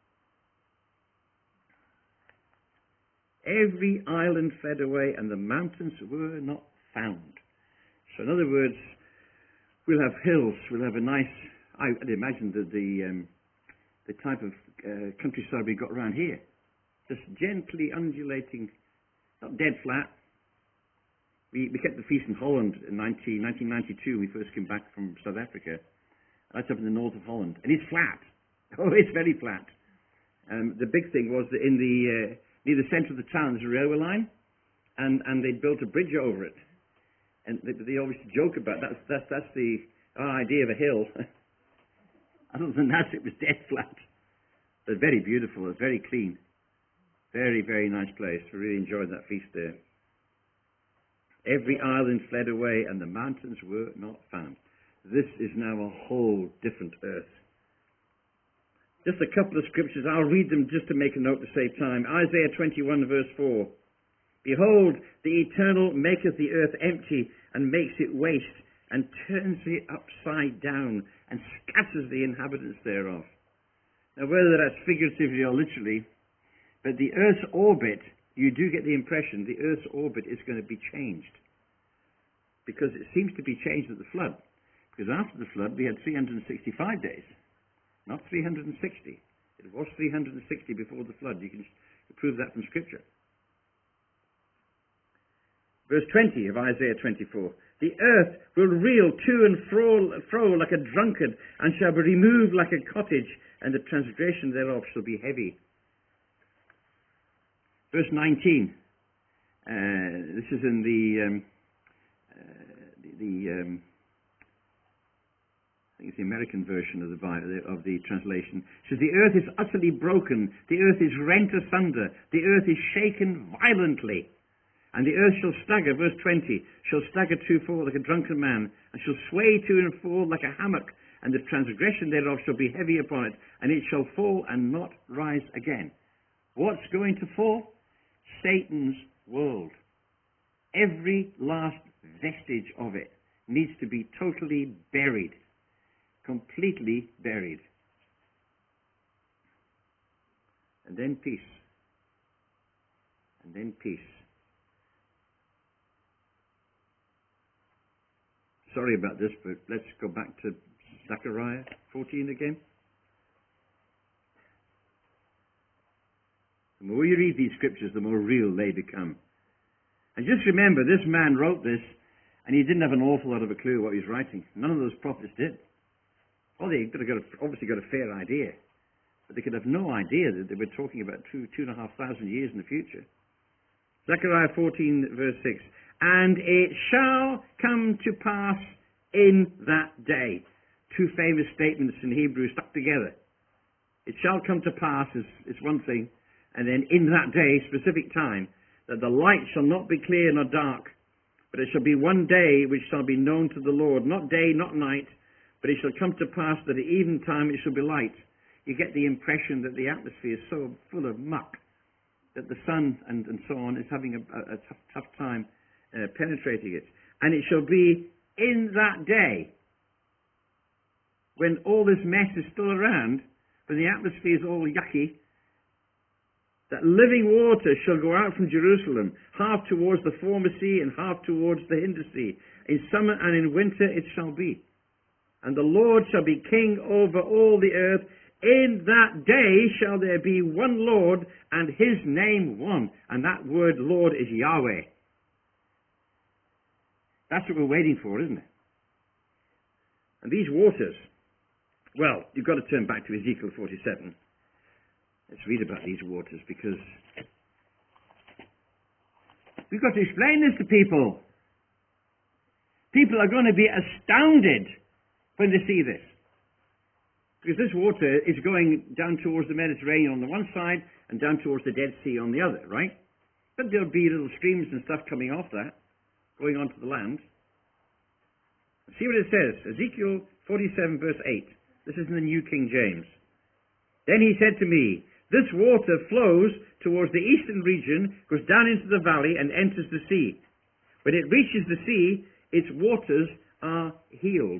Every island fled away, and the mountains were not found. So in other words, we'll have hills, we'll have a nice, I'd imagine that the, um, the type of uh, countryside we got around here, just gently undulating, not dead flat. We, we kept the feast in Holland in nineteen ninety-two. We first came back from South Africa. That's up in the north of Holland. And it's flat. Oh, it's very flat. Um, the big thing was that in the, uh, near the centre of the town, there's a railway line, and, and they built a bridge over it. And they, they always joke about that. That's, that's, that's the our idea of a hill. Other than that, it was dead flat. But very beautiful. It's very clean. Very, very nice place. We really enjoyed that feast there. Every island fled away, and the mountains were not found. This is now a whole different earth. Just a couple of scriptures. I'll read them just to make a note to save time. Isaiah twenty-one, verse four. Behold, the Eternal maketh the earth empty, and makes it waste, and turns it upside down, and scatters the inhabitants thereof. Now, whether that's figuratively or literally, but the Earth's orbit, you do get the impression the Earth's orbit is going to be changed. Because it seems to be changed at the flood. Because after the flood, we had three hundred sixty-five days, not three hundred sixty. It was three hundred sixty before the flood. You can prove that from Scripture. Verse twenty of Isaiah twenty-four. The earth will reel to and fro, fro like a drunkard, and shall be removed like a cottage, and the transgression thereof shall be heavy. Verse nineteen. Uh, this is in the um, uh, the, the um, I think it's the American version of the Bible, of the translation. It says, the earth is utterly broken, the earth is rent asunder, the earth is shaken violently. And the earth shall stagger, verse twenty, shall stagger to and fro like a drunken man, and shall sway to and fro like a hammock, and the transgression thereof shall be heavy upon it, and it shall fall and not rise again. What's going to fall? Satan's world. Every last vestige of it needs to be totally buried. Completely buried. And then peace. And then peace. Sorry about this, but let's go back to Zechariah fourteen again. The more you read these scriptures, the more real they become. And just remember, this man wrote this, and he didn't have an awful lot of a clue what he was writing. None of those prophets did. Well, they could have got a, obviously got a fair idea, but they could have no idea that they were talking about two, two and a half thousand years in the future. Zechariah fourteen, verse six. And it shall come to pass in that day. Two famous statements in Hebrew stuck together. It shall come to pass is, is one thing, and then in that day, specific time, that the light shall not be clear nor dark, but it shall be one day which shall be known to the Lord, not day, not night, but it shall come to pass that at eventime it shall be light. You get the impression that the atmosphere is so full of muck that the sun and, and so on is having a, a, a tough, tough time uh, penetrating it. And it shall be in that day, when all this mess is still around, when the atmosphere is all yucky, that living water shall go out from Jerusalem, half towards the former sea and half towards the hinder sea. In summer and in winter it shall be. And the Lord shall be king over all the earth. In that day shall there be one Lord, and his name one. And that word Lord is Yahweh. That's what we're waiting for, isn't it? And these waters, well, you've got to turn back to Ezekiel forty-seven. Let's read about these waters, because we've got to explain this to people. People are going to be astounded when they see this. Because this water is going down towards the Mediterranean on the one side and down towards the Dead Sea on the other, right? But there'll be little streams and stuff coming off that, going onto the land. See what it says. Ezekiel forty-seven, verse eight. This is in the New King James. Then he said to me, this water flows towards the eastern region, goes down into the valley and enters the sea. When it reaches the sea, its waters are healed.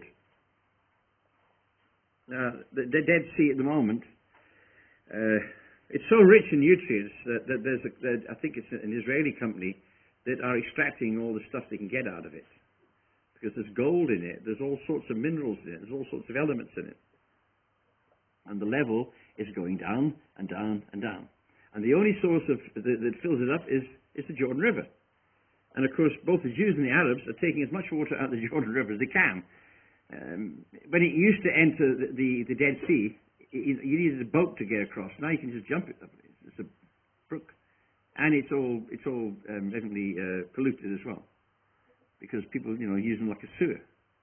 Now, the, the Dead Sea at the moment, uh, it's so rich in nutrients that, that there's a, that I think it's an Israeli company that are extracting all the stuff they can get out of it. Because there's gold in it, there's all sorts of minerals in it, there's all sorts of elements in it. And the level is going down and down and down. And the only source of, that, that fills it up is, is the Jordan River. And of course, both the Jews and the Arabs are taking as much water out of the Jordan River as they can. Um, when it used to enter the, the, the Dead Sea, you, you needed a boat to get across. Now you can just jump it. It's a brook. And it's all, it's all um, definitely uh, polluted as well. Because people, you know, use them like a sewer.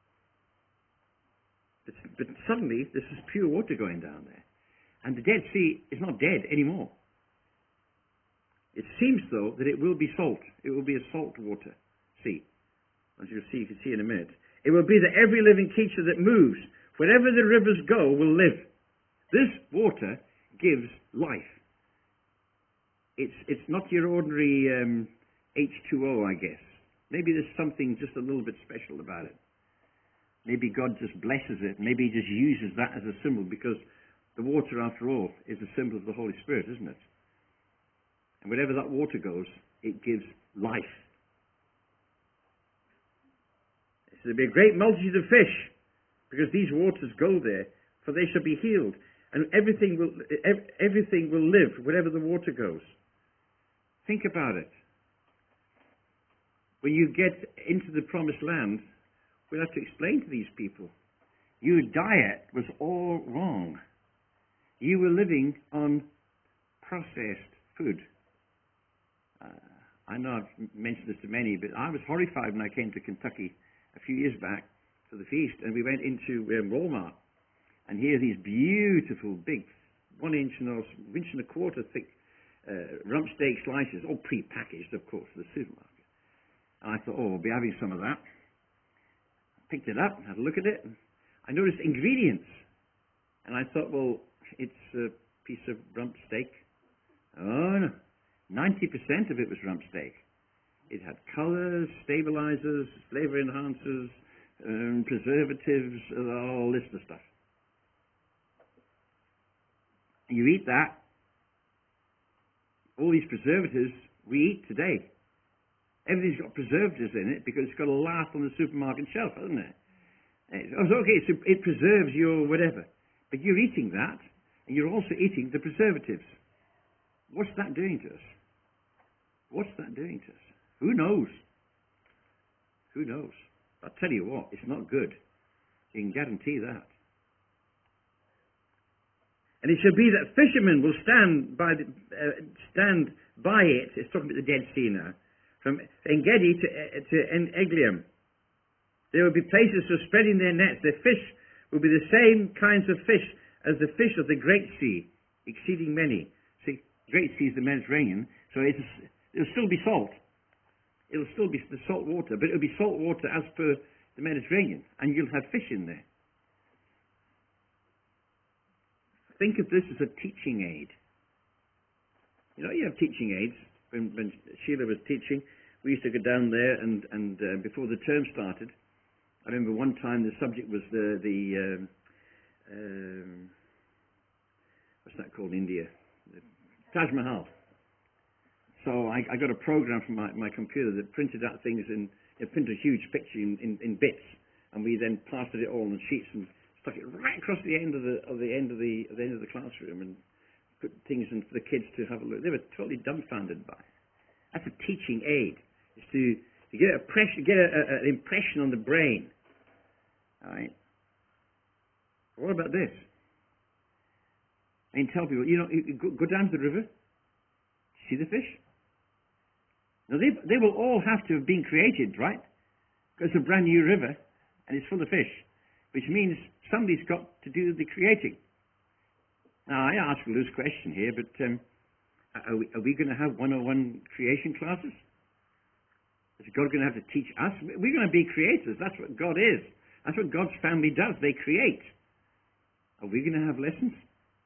But, but suddenly, this is pure water going down there. And the Dead Sea is not dead anymore. It seems, though, that it will be salt. It will be a salt water sea. As you'll see, you can see in a minute. It will be that every living creature that moves, wherever the rivers go, will live. This water gives life. It's, it's not your ordinary um, H two O, I guess. Maybe there's something just a little bit special about it. Maybe God just blesses it. Maybe he just uses that as a symbol, because the water, after all, is a symbol of the Holy Spirit, isn't it? And wherever that water goes, it gives life. So there'll be a great multitude of fish, because these waters go there, for they shall be healed. And everything will, everything will live wherever the water goes. Think about it. When you get into the promised land, we'll have to explain to these people, your diet was all wrong. You were living on processed food. Uh, I know I've mentioned this to many, but I was horrified when I came to Kentucky a few years back for the feast, and we went into um, Walmart, and here are these beautiful, big, one inch and a, inch and a quarter thick uh, rump steak slices, all pre-packaged, of course, for the supermarket. And I thought, oh, I'll be having some of that. Picked it up, had a look at it. I noticed ingredients. And I thought, well, it's a piece of rump steak. Oh, no. ninety percent of it was rump steak. It had colors, stabilizers, flavor enhancers, um, preservatives, all this of stuff. You eat that, all these preservatives we eat today. Everything's got preservatives in it because it's got to last on the supermarket shelf, hasn't it? Oh, okay, so it preserves your whatever. But you're eating that, and you're also eating the preservatives. What's that doing to us? What's that doing to us? Who knows? Who knows? I'll tell you what, it's not good. You can guarantee that. And it shall be that fishermen will stand by the, uh, stand by it. It's talking about the Dead Sea now. From En-gedi to, uh, to En-eglaim. There will be places for spreading their nets. Their fish will be the same kinds of fish as the fish of the Great Sea, exceeding many. See, Great Sea is the Mediterranean, so it's, it'll still be salt. It'll still be the salt water, but it'll be salt water as per the Mediterranean, and you'll have fish in there. Think of this as a teaching aid. You know, you have teaching aids. When, when Sheila was teaching, we used to go down there, and, and uh, before the term started, I remember one time the subject was the, the um, um, what's that called in India? The Taj Mahal. So I, I got a program from my, my computer that printed out things in, it printed a huge picture in, in, in bits, and we then plastered it all on sheets and stuck it right across the end of the, of the end of the, of the end of the classroom, and put things in for the kids to have a look. They were totally dumbfounded by it. That's a teaching aid. It's to, to get, a pressure, get a, a, an impression on the brain. All right. What about this? I mean, tell people, you know, you go, go down to the river, see the fish? Now, they, they will all have to have been created, right? Because it's a brand new river, and it's full of fish, which means somebody's got to do the creating. Now, I ask a loose question here, but um, are we, are we going to have one oh one creation classes? Is God going to have to teach us? We're going to be creators. That's what God is. That's what God's family does. They create. Are we going to have lessons?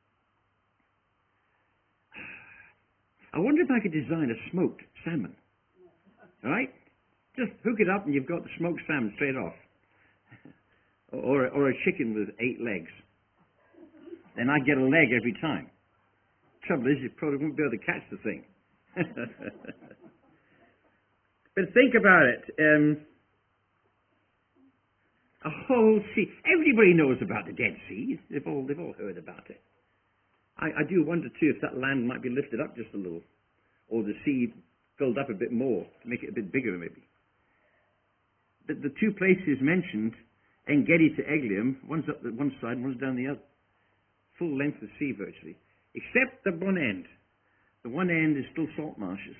I wonder if I could design a smoked salmon. All right? Just hook it up and you've got the smoked salmon straight off. or, or a chicken with eight legs. Then I get a leg every time. Trouble is, you probably won't be able to catch the thing. But think about it. Um, a whole sea. Everybody knows about the Dead Sea. They've all, they've all heard about it. I, I do wonder, too, if that land might be lifted up just a little. Or the sea filled up a bit more, to make it a bit bigger, maybe. But the two places mentioned, En-gedi to Eglaim, one's up the one side, one's down the other. Full length of sea, virtually. Except the one end. The one end is still salt marshes.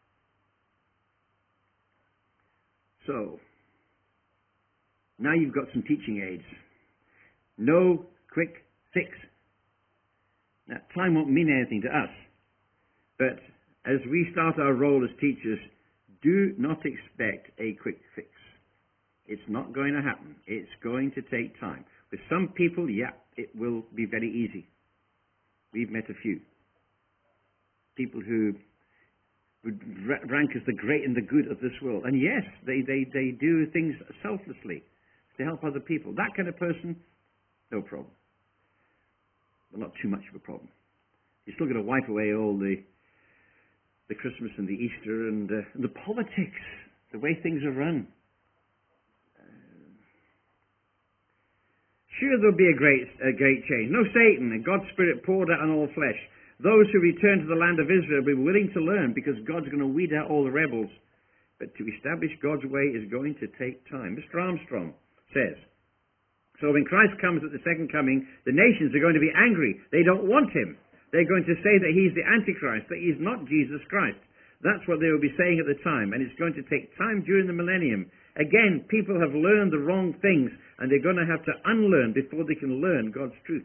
So, now you've got some teaching aids. No quick fix. Now, time won't mean anything to us. But as we start our role as teachers, do not expect a quick fix. It's not going to happen. It's going to take time. With some people, yeah, it will be very easy. We've met a few. People who would rank as the great and the good of this world. And yes, they, they, they do things selflessly to help other people. That kind of person, no problem. Well, not too much of a problem. You're still going to wipe away all the the Christmas and the Easter and uh, the politics, the way things are run. Uh, sure, there'll be a great, a great change. No Satan, and God's Spirit poured out on all flesh. Those who return to the land of Israel will be willing to learn, because God's going to weed out all the rebels. But to establish God's way is going to take time. Mister Armstrong says, so when Christ comes at the second coming, the nations are going to be angry. They don't want him. They're going to say that he's the Antichrist, that he's not Jesus Christ. That's what they will be saying at the time, and it's going to take time during the millennium. Again, people have learned the wrong things, and they're going to have to unlearn before they can learn God's truth.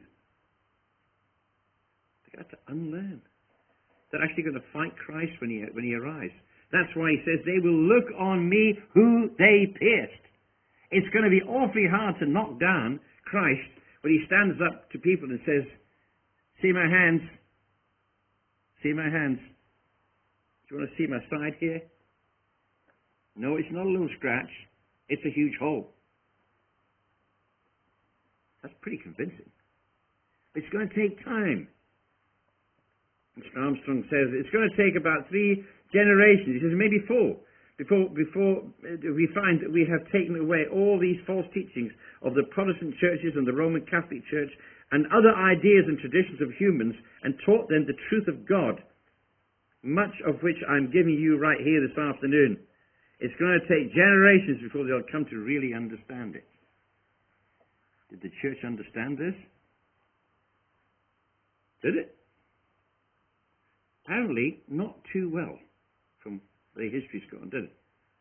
They've got to unlearn. They're actually going to fight Christ when he, when he arrives. That's why he says, they will look on me who they pierced. It's going to be awfully hard to knock down Christ when he stands up to people and says, see my hands? See my hands? Do you want to see my side here? No, it's not a little scratch. It's a huge hole. That's pretty convincing. It's going to take time. Mister Armstrong says it's going to take about three generations. He says maybe four. Before, before we find that we have taken away all these false teachings of the Protestant churches and the Roman Catholic Church and other ideas and traditions of humans and taught them the truth of God, much of which I'm giving you right here this afternoon. It's going to take generations before they'll come to really understand it. Did the church understand this? Did it? Apparently not too well from the history's gone, did it?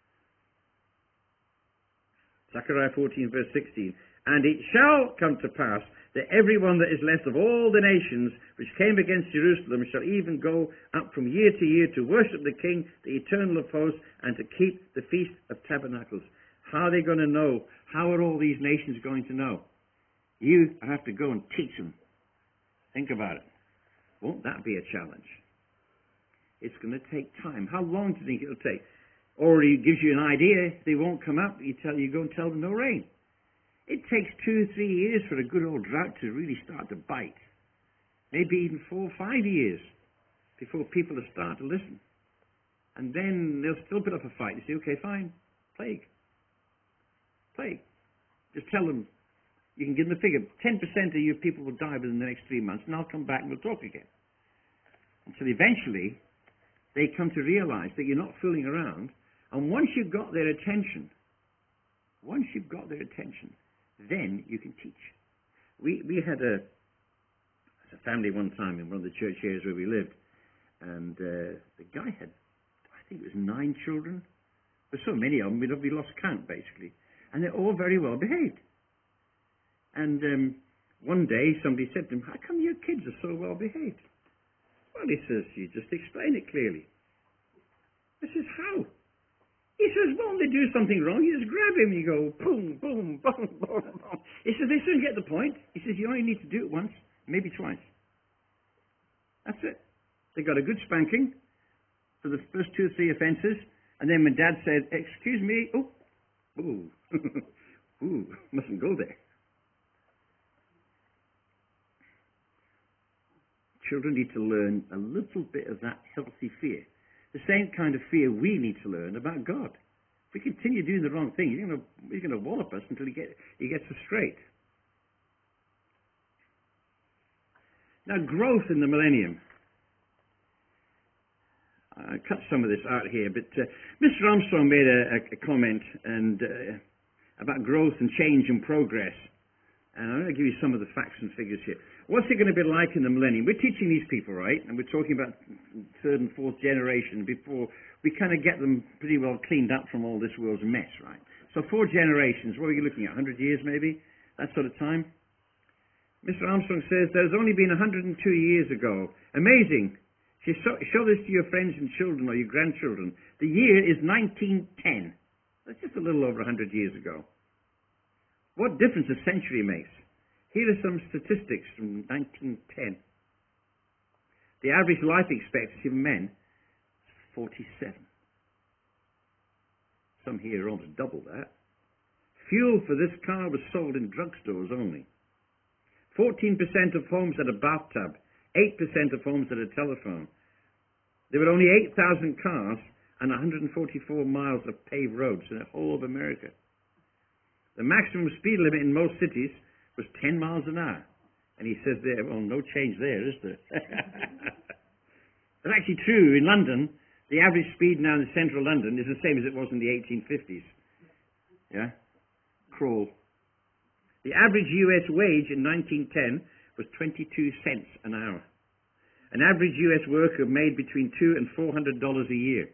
Zechariah fourteen verse sixteen. And it shall come to pass that everyone that is left of all the nations which came against Jerusalem shall even go up from year to year to worship the King, the eternal of hosts, and to keep the Feast of Tabernacles. How are they going to know? How are all these nations going to know? You have to go and teach them. Think about it. Won't that be a challenge? It's going to take time. How long do you think it'll take? Or he gives you an idea. If they won't come up, you tell you go and tell them no rain. It takes two, three years for a good old drought to really start to bite. Maybe even four, five years before people will start to listen. And then they'll still put up a fight. You say, okay, fine, plague. Plague. Just tell them, you can give them a figure. ten percent of your people will die within the next three months, and I'll come back and we'll talk again. Until eventually, they come to realize that you're not fooling around. And once you've got their attention, once you've got their attention, then you can teach. We we had a, a family one time in one of the church areas where we lived, and uh, the guy had, I think it was nine children. There's so many of them, we'd we lost count basically, and they're all very well behaved. And um, one day somebody said to him, "How come your kids are so well behaved?" Well, he says, "You just explain it clearly." I says, "How?" He says, "Well, when they do something wrong, you just grab him and you go, boom, boom, boom, boom, boom." He says, "They soon get the point." He says, "You only need to do it once, maybe twice. That's it." They got a good spanking for the first two or three offenses, and then when Dad said, "Excuse me," oh, ooh, ooh, mustn't go there. Children need to learn a little bit of that healthy fear. The same kind of fear we need to learn about God. If we continue doing the wrong thing, you're going to, you're going to wallop us until he, get, he gets us straight. Now, growth in the millennium. I cut some of this out here, but uh, Mister Armstrong made a, a comment and uh, about growth and change and progress. And I'm going to give you some of the facts and figures here. What's it going to be like in the millennium? We're teaching these people, right? And we're talking about third and fourth generation before we kind of get them pretty well cleaned up from all this world's mess, right? So four generations, what are you looking at? one hundred years maybe? That sort of time? Mister Armstrong says there's only been one hundred two years ago. Amazing. Show, show this to your friends and children or your grandchildren. The year is nineteen ten. That's just a little over one hundred years ago. What difference a century makes? Here are some statistics from nineteen ten. The average life expectancy of men is forty-seven. Some here are almost double that. Fuel for this car was sold in drugstores only. fourteen percent of homes had a bathtub. eight percent of homes had a telephone. There were only eight thousand cars and one hundred forty-four miles of paved roads in the whole of America. The maximum speed limit in most cities was ten miles an hour. And he says there, well, no change there, is there? It's actually true. In London, the average speed now in central London is the same as it was in the eighteen fifties. Yeah? Crawl. The average U S wage in nineteen ten was twenty-two cents an hour. An average U S worker made between two and four hundred dollars a year.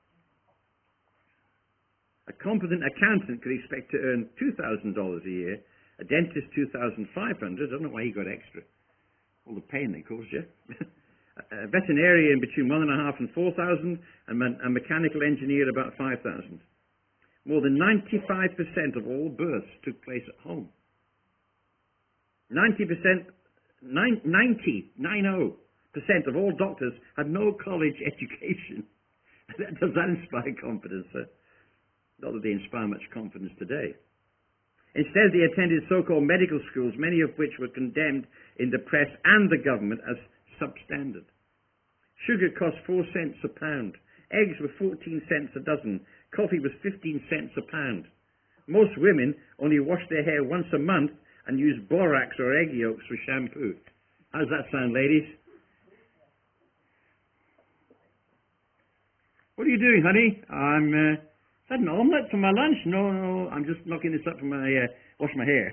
A competent accountant could expect to earn two thousand dollars a year. A dentist, two thousand five hundred dollars. I don't know why he got extra. All the pain they caused you. A veterinarian between one and a half and four thousand, and a mechanical engineer about five thousand. More than ninety-five percent of all births took place at home. ninety percent, ninety, ninety percent of all doctors had no college education. Does that inspire confidence, sir? Not that they inspire much confidence today. Instead, they attended so-called medical schools, many of which were condemned in the press and the government as substandard. Sugar cost four cents a pound. Eggs were fourteen cents a dozen. Coffee was fifteen cents a pound. Most women only wash their hair once a month and use borax or egg yolks for shampoo. How's that sound, ladies? What are you doing, honey? I'm, uh, is that an omelette for my lunch? No, no, I'm just knocking this up for my, uh, wash my hair.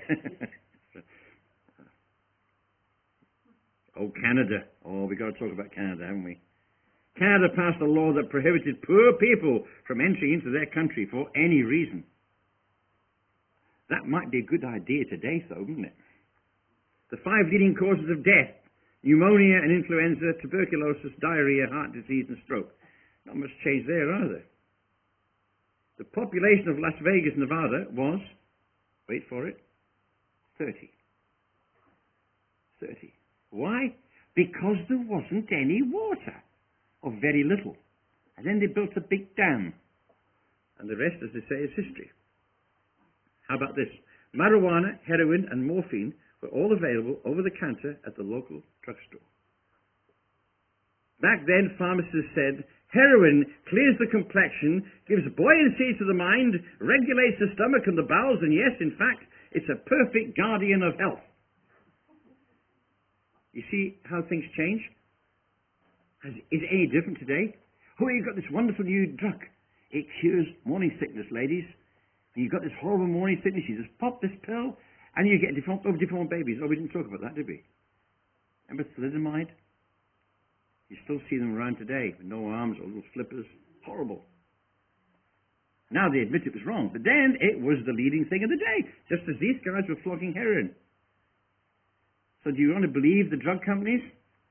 Oh, Canada. Oh, we've got to talk about Canada, haven't we? Canada passed a law that prohibited poor people from entering into their country for any reason. That might be a good idea today, though, wouldn't it? The five leading causes of death: pneumonia and influenza, tuberculosis, diarrhea, heart disease, and stroke. Not much change there, either. The population of Las Vegas, Nevada was, wait for it, thirty. thirty. Why? Because there wasn't any water, or very little. And then they built a big dam. And the rest, as they say, is history. How about this? Marijuana, heroin, and morphine were all available over the counter at the local drugstore. Back then, pharmacists said, heroin clears the complexion, gives buoyancy to the mind, regulates the stomach and the bowels, and yes, in fact, it's a perfect guardian of health. You see how things change? Has, is it any different today? Oh, you've got this wonderful new drug. It cures morning sickness, ladies. And you've got this horrible morning sickness. You just pop this pill, and you get deformed, oh, deformed babies. Oh, we didn't talk about that, did we? Remember thalidomide? You still see them around today with no arms or little flippers. Horrible. Now they admit it was wrong, but then it was the leading thing of the day, just as these guys were flogging heroin. So do you want to believe the drug companies?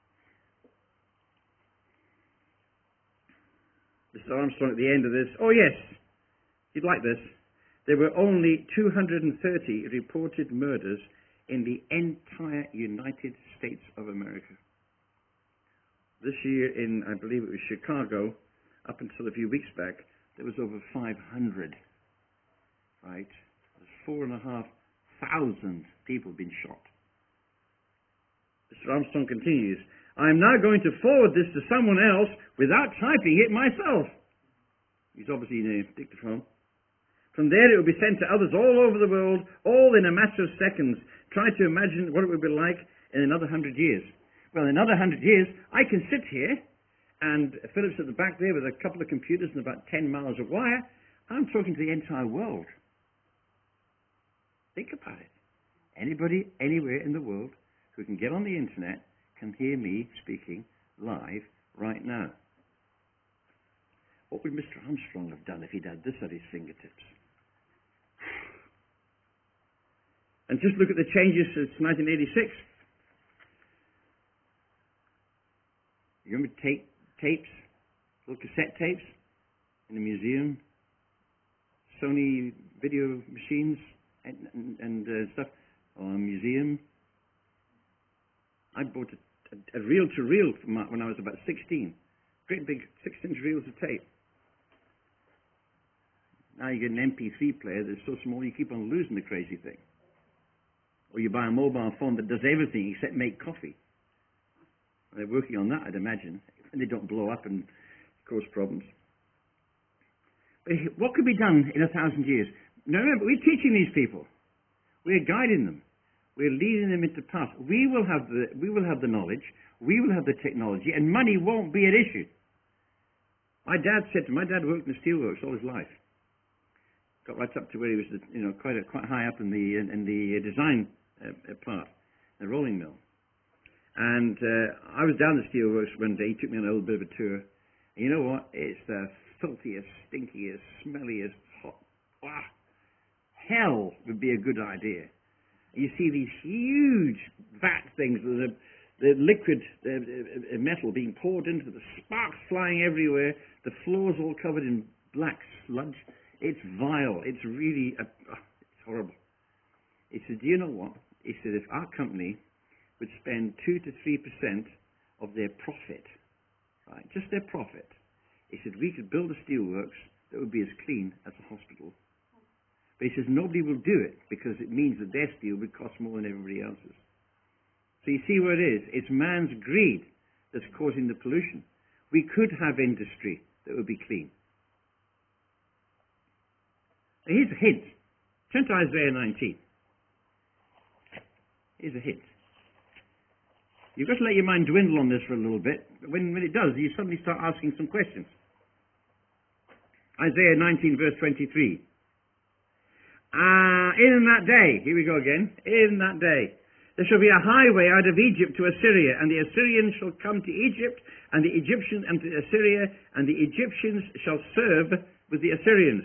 Mister Armstrong at the end of this. Oh yes, you'd like this. There were only two hundred thirty reported murders in the entire United States of America. This year in, I believe it was Chicago, up until a few weeks back, there was over five hundred. Right? There's four and a half thousand people been shot. Mister Armstrong continues, I am now going to forward this to someone else without typing it myself. He's obviously in a dictaphone. From there it will be sent to others all over the world, all in a matter of seconds. Try to imagine what it would be like in another hundred years. Well, in another hundred years, I can sit here, and Philip's at the back there with a couple of computers and about ten miles of wire. I'm talking to the entire world. Think about it. Anybody, anywhere in the world who can get on the internet can hear me speaking live right now. What would Mister Armstrong have done if he'd had this at his fingertips? And just look at the changes since nineteen eighty-six. You remember tape, tapes, little cassette tapes in the museum, Sony video machines and, and, and uh, stuff, or a museum. I bought a, a, a reel-to-reel from my, when I was about sixteen. Great big six-inch reels of tape. Now you get an M P three player that's so small you keep on losing the crazy thing. Or you buy a mobile phone that does everything except make coffee. They're working on that, I'd imagine, and they don't blow up and cause problems. But what could be done in a thousand years? Now remember, we're teaching these people. We're guiding them. We're leading them into the path. We will have the, we will have the knowledge. We will have the technology, and money won't be an issue. My dad said to me, my dad worked in the steelworks all his life. Got right up to where he was, you know, quite a, quite high up in the in the design uh, part, the rolling mill. And uh, I was down the steelworks one day. He took me on a little bit of a tour. And you know what? It's the filthiest, stinkiest, smelliest, hot. Ah, hell would be a good idea. You see these huge vat things with the, the liquid uh, metal being poured into the sparks flying everywhere. The floors all covered in black sludge. It's vile. It's really, uh, it's horrible. He said, do you know what? He said, if our company would spend two to three percent of their profit, right, just their profit, he said, we could build a steelworks that would be as clean as a hospital. But he says, nobody will do it because it means that their steel would cost more than everybody else's. So you see where it is. It's man's greed that's causing the pollution. We could have industry that would be clean. Now here's a hint. Turn to Isaiah nineteen. Here's a hint. You've got to let your mind dwindle on this for a little bit. When, when it does, you suddenly start asking some questions. Isaiah nineteen, verse twenty-three. Ah, in that day, here we go again, in that day, there shall be a highway out of Egypt to Assyria, and the Assyrians shall come to Egypt, and the Egyptians and to Assyria, and the Egyptians shall serve with the Assyrians.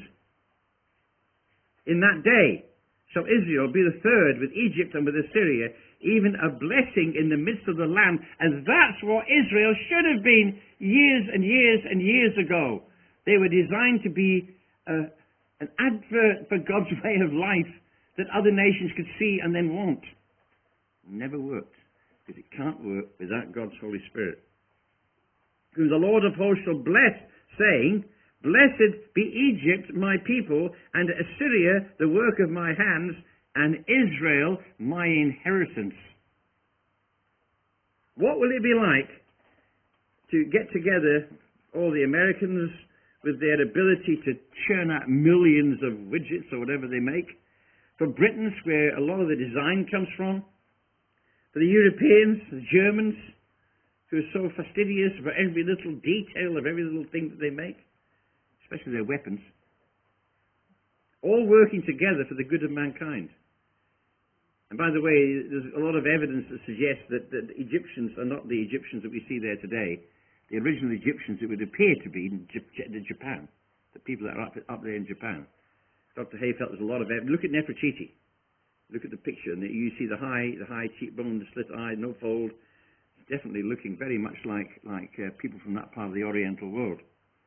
In that day shall Israel be the third with Egypt and with Assyria, even a blessing in the midst of the land. And that's what Israel should have been years and years and years ago. They were designed to be uh, an advert for God's way of life that other nations could see and then want. Never worked, because it can't work without God's Holy Spirit. Whom the Lord of hosts shall bless, saying, Blessed be Egypt, my people, and Assyria, the work of my hands, and Israel, my inheritance. What will it be like to get together all the Americans with their ability to churn out millions of widgets or whatever they make? For Britons, where a lot of the design comes from? For the Europeans, the Germans, who are so fastidious for every little detail of every little thing that they make, especially their weapons, all working together for the good of mankind. And by the way, there's a lot of evidence that suggests that, that the Egyptians are not the Egyptians that we see there today. The original Egyptians, it would appear to be in Japan, the people that are up, up there in Japan. Doctor Hay felt there's a lot of evidence. Look at Nefertiti. Look at the picture, and you see the high, the high cheekbone, the slit eye, no fold. It's definitely looking very much like like uh, people from that part of the Oriental world.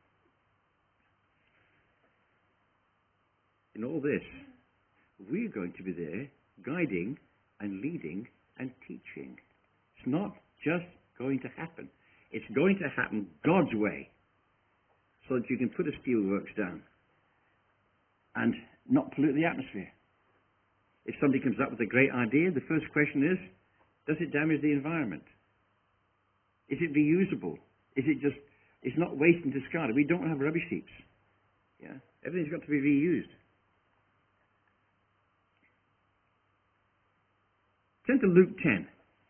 In all this, we're going to be there, guiding and leading and teaching. It's not just going to happen. It's going to happen God's way, so that you can put a steelworks down and not pollute the atmosphere. If somebody comes up with a great idea, the first question is, does it damage the environment? Is it reusable? Is it just, it's not waste and discarded? We don't have rubbish heaps. Yeah? Everything's got to be reused. Turn to Luke ten.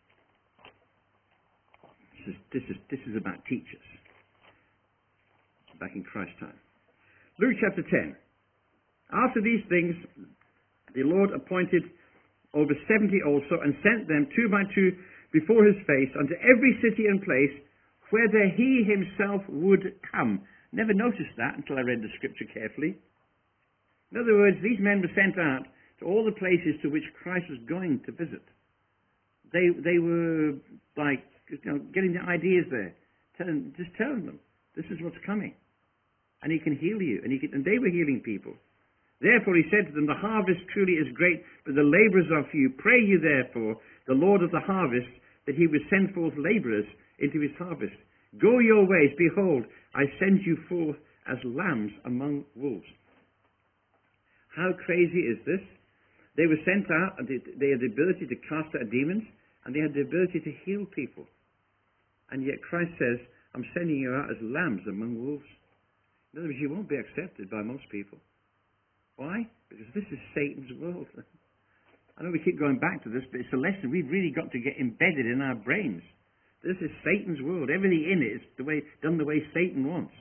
This is, this is, this is about teachers. Back in Christ's time. Luke chapter ten. After these things, the Lord appointed over seventy also, and sent them two by two before his face unto every city and place whither he himself would come. Never noticed that until I read the scripture carefully. In other words, these men were sent out to all the places to which Christ was going to visit. They they were like, you know, getting the ideas there, telling, just telling them, this is what's coming, and he can heal you, and he can, and they were healing people. Therefore he said to them, the harvest truly is great, but the labourers are few. Pray you therefore the Lord of the harvest, that he would send forth labourers into his harvest. Go your ways, behold, I send you forth as lambs among wolves. How crazy is this? They were sent out, and they had the ability to cast out demons, and they had the ability to heal people. And yet Christ says, I'm sending you out as lambs among wolves. In other words, you won't be accepted by most people. Why? Because this is Satan's world. I know we keep going back to this, but it's a lesson we've really got to get embedded in our brains. This is Satan's world. Everything in it is the way, done the way Satan wants.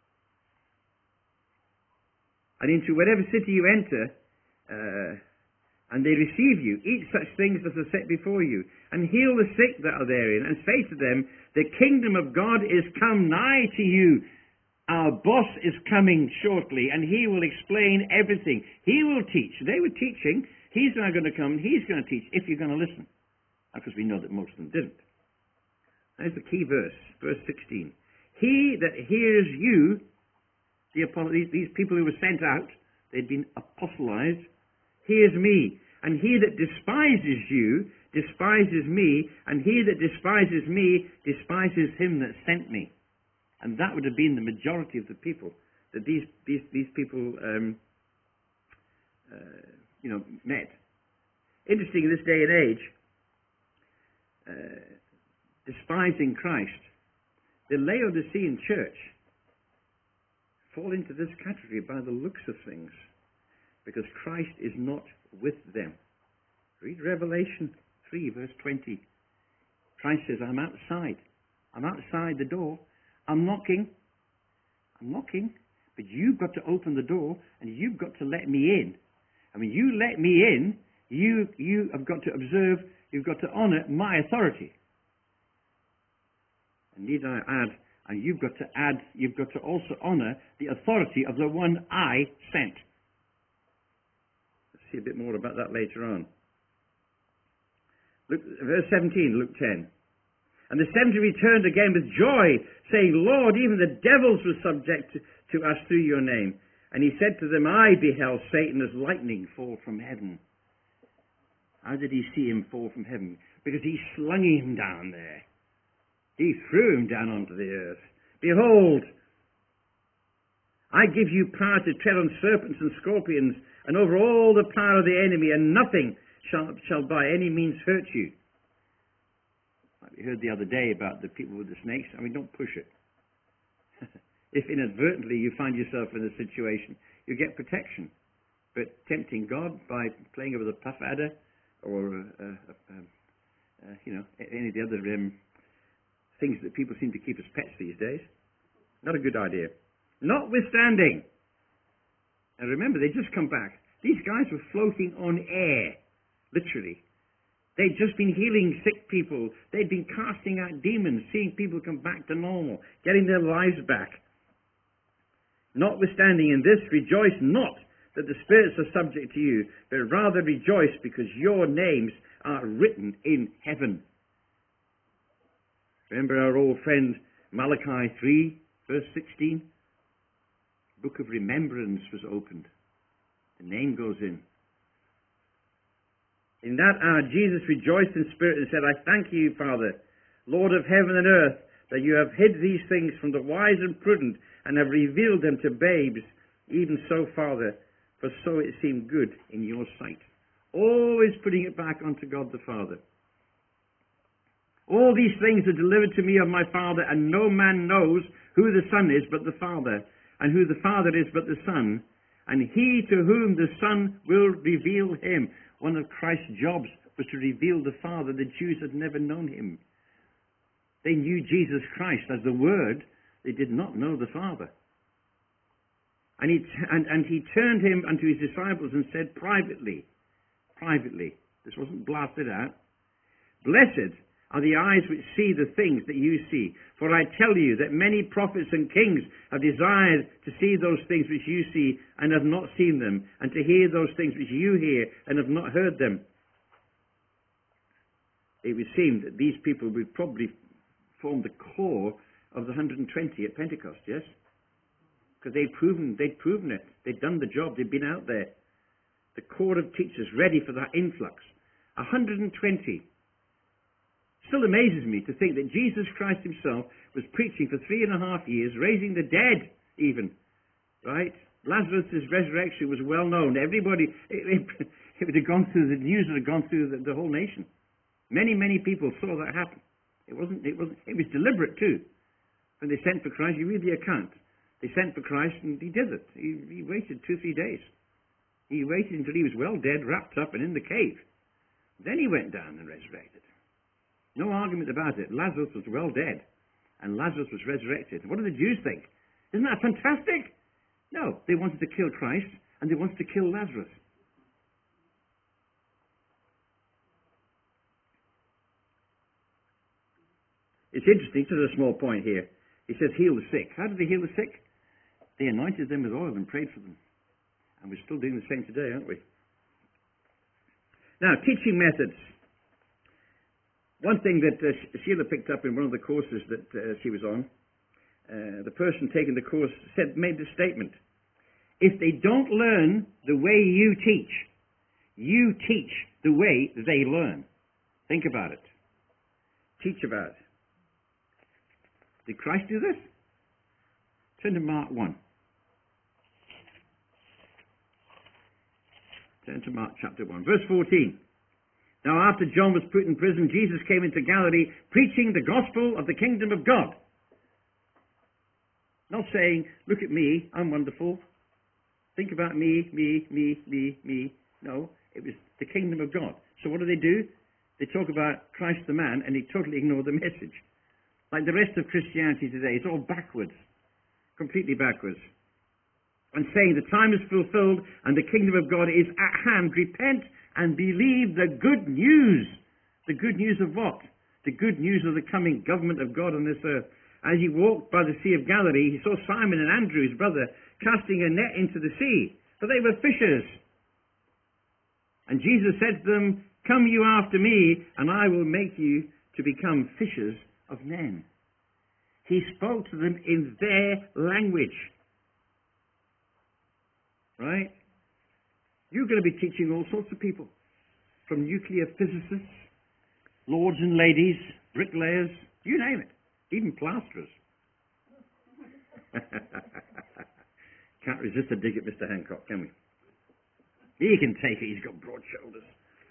And into whatever city you enter, uh, and they receive you, eat such things as are set before you, and heal the sick that are therein, and say to them, the kingdom of God is come nigh to you. Our boss is coming shortly, and he will explain everything. He will teach. They were teaching. He's now going to come, and he's going to teach, if you're going to listen. Because we know that most of them didn't. There's the key verse, verse sixteen. He that hears you, the these, these people who were sent out, they'd been apostolized, hears me. And he that despises you, despises me, and he that despises me, despises him that sent me. And that would have been the majority of the people that these these, these people, um, uh, you know, met. Interesting in this day and age, uh, despising Christ, the Laodicean church fall into this category by the looks of things, because Christ is not with them. Read Revelation three, verse twenty. Christ says, I'm outside. I'm outside the door. I'm knocking. I'm knocking. But you've got to open the door, and you've got to let me in. And when you let me in, you, you have got to observe, you've got to honor my authority. And need I add, and you've got to add, you've got to also honor the authority of the one I sent. Let's see a bit more about that later on. Look, verse seventeen, Luke ten. And the seventy returned again with joy, saying, Lord, even the devils were subject to, to us through your name. And he said to them, I beheld Satan as lightning fall from heaven. How did he see him fall from heaven? Because he slung him down there. He threw him down onto the earth. Behold, I give you power to tread on serpents and scorpions, and over all the power of the enemy, and nothing shall, shall by any means hurt you. Like we heard the other day about the people with the snakes. I mean, don't push it. If inadvertently you find yourself in a situation, you get protection. But tempting God by playing with a puff adder or, uh, uh, uh, uh, you know, any of the other um, things that people seem to keep as pets these days, not a good idea. Notwithstanding, and remember, they just come back. These guys were floating on air, literally. They'd just been healing sick people. They'd been casting out demons, seeing people come back to normal, getting their lives back. Notwithstanding in this, rejoice not that the spirits are subject to you, but rather rejoice because your names are written in heaven. Remember our old friend Malachi three, verse sixteen? The book of remembrance was opened. The name goes in. In that hour, Jesus rejoiced in spirit and said, I thank you, Father, Lord of heaven and earth, that you have hid these things from the wise and prudent and have revealed them to babes. Even so, Father, for so it seemed good in your sight. Always putting it back onto God the Father. All these things are delivered to me of my Father, and no man knows who the Son is but the Father, and who the Father is but the Son, and he to whom the Son will reveal him. One of Christ's jobs was to reveal the Father. The Jews had never known him. They knew Jesus Christ as the Word. They did not know the Father. And he, t- and, and he turned him unto his disciples and said privately, privately, this wasn't blasted out, blessed are the eyes which see the things that you see. For I tell you that many prophets and kings have desired to see those things which you see and have not seen them, and to hear those things which you hear and have not heard them. It would seem that these people would probably form the core of the one hundred twenty at Pentecost, yes? Because they'd proven, they'd proven it. They'd done the job. They'd been out there. The core of teachers ready for that influx. one hundred twenty. Still amazes me to think that Jesus Christ himself was preaching for three and a half years, raising the dead even, right? Lazarus' resurrection was well known. Everybody, it, it, it would have gone through, the news would have gone through the, the whole nation. Many, many people saw that happen. It wasn't, it wasn't, it was deliberate too. When they sent for Christ, you read the account. They sent for Christ and he did it. He, he waited two, three days. He waited until he was well dead, wrapped up and in the cave. Then he went down and resurrected. No argument about it. Lazarus was well dead, and Lazarus was resurrected. What do the Jews think? Isn't that fantastic? No, they wanted to kill Christ, and they wanted to kill Lazarus. It's interesting, just a small point here. He says, heal the sick. How did they heal the sick? They anointed them with oil and prayed for them. And we're still doing the same today, aren't we? Now, teaching methods. One thing that uh, Sheila picked up in one of the courses that uh, she was on, uh, the person taking the course said, made this statement. If they don't learn the way you teach, you teach the way they learn. Think about it. Teach about it. Did Christ do this? Turn to Mark one. Turn to Mark chapter one. Verse fourteen. Now after John was put in prison, Jesus came into Galilee, preaching the gospel of the kingdom of God. Not saying, look at me, I'm wonderful. Think about me, me, me, me, me. No, it was the kingdom of God. So what do they do? They talk about Christ the man, and they totally ignore the message. Like the rest of Christianity today, it's all backwards. Completely backwards. And saying the time is fulfilled and the kingdom of God is at hand. Repent and believe the good news. The good news of what? The good news of the coming government of God on this earth. As he walked by the Sea of Galilee, he saw Simon and Andrew, his brother, casting a net into the sea, for they were fishers. And Jesus said to them, come you after me, and I will make you to become fishers of men. He spoke to them in their language. Right? You're going to be teaching all sorts of people, from nuclear physicists, lords and ladies, bricklayers, you name it. Even plasterers. Can't resist a dig at Mister Hancock, can we? He can take it. He's got broad shoulders.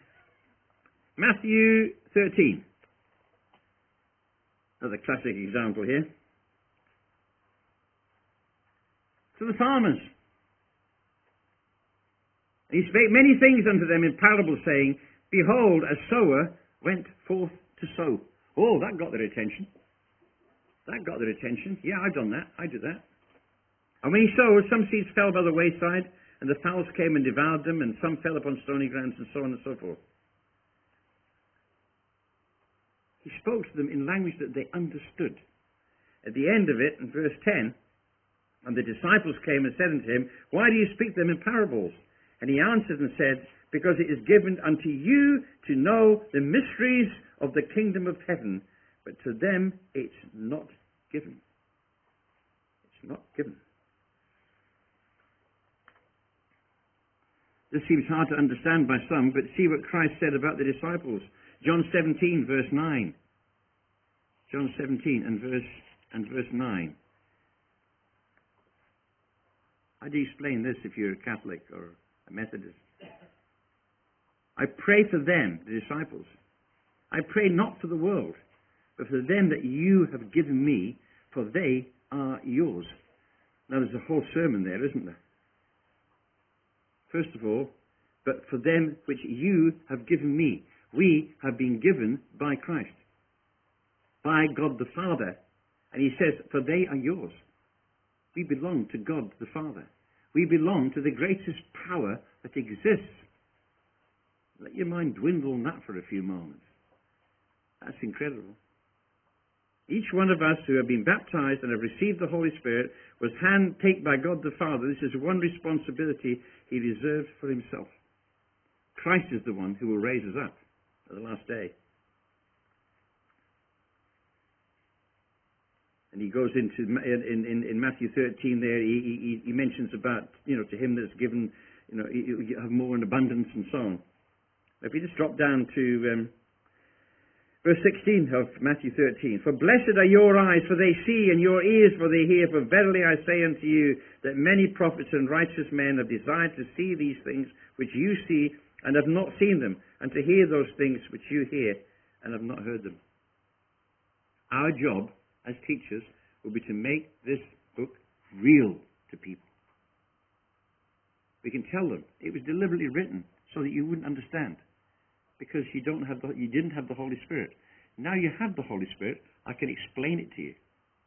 Matthew thirteen. Another classic example here. To the farmers. He spake many things unto them in parables, saying, behold, a sower went forth to sow. Oh, that got their attention. That got their attention. Yeah, I've done that. I do that. And when he sowed, some seeds fell by the wayside, and the fowls came and devoured them, and some fell upon stony grounds, and so on and so forth. He spoke to them in language that they understood. At the end of it, in verse ten, and the disciples came and said unto him, why do you speak to them in parables? And he answered and said, because it is given unto you to know the mysteries of the kingdom of heaven, but to them it's not given. It's not given. This seems hard to understand by some, but see what Christ said about the disciples. John seventeen, verse nine. John seventeen and verse and verse nine. How do you explain this if you're a Catholic or a Methodist? I pray for them, the disciples. I pray not for the world, but for them that you have given me, for they are yours. Now there's a whole sermon there, isn't there? First of all, but for them which you have given me. We have been given by Christ, by God the Father. And he says, for they are yours. We belong to God the Father. We belong to the greatest power that exists. Let your mind dwindle on that for a few moments. That's incredible. Each one of us who have been baptized and have received the Holy Spirit was handpicked by God the Father. This is one responsibility he reserved for himself. Christ is the one who will raise us up at the last day. And he goes into, in, in, in Matthew thirteen there, he, he, he mentions about, you know, to him that's given, you know, you have more in abundance and so on. If we just drop down to um, verse sixteen of Matthew thirteen. For blessed are your eyes, for they see, and your ears, for they hear. For verily I say unto you, that many prophets and righteous men have desired to see these things which you see, and have not seen them, and to hear those things which you hear, and have not heard them. Our job as teachers will be to make this book real to people. We can tell them it was deliberately written so that you wouldn't understand, because you don't have the, you didn't have the Holy Spirit. Now you have the Holy Spirit, I can explain it to you.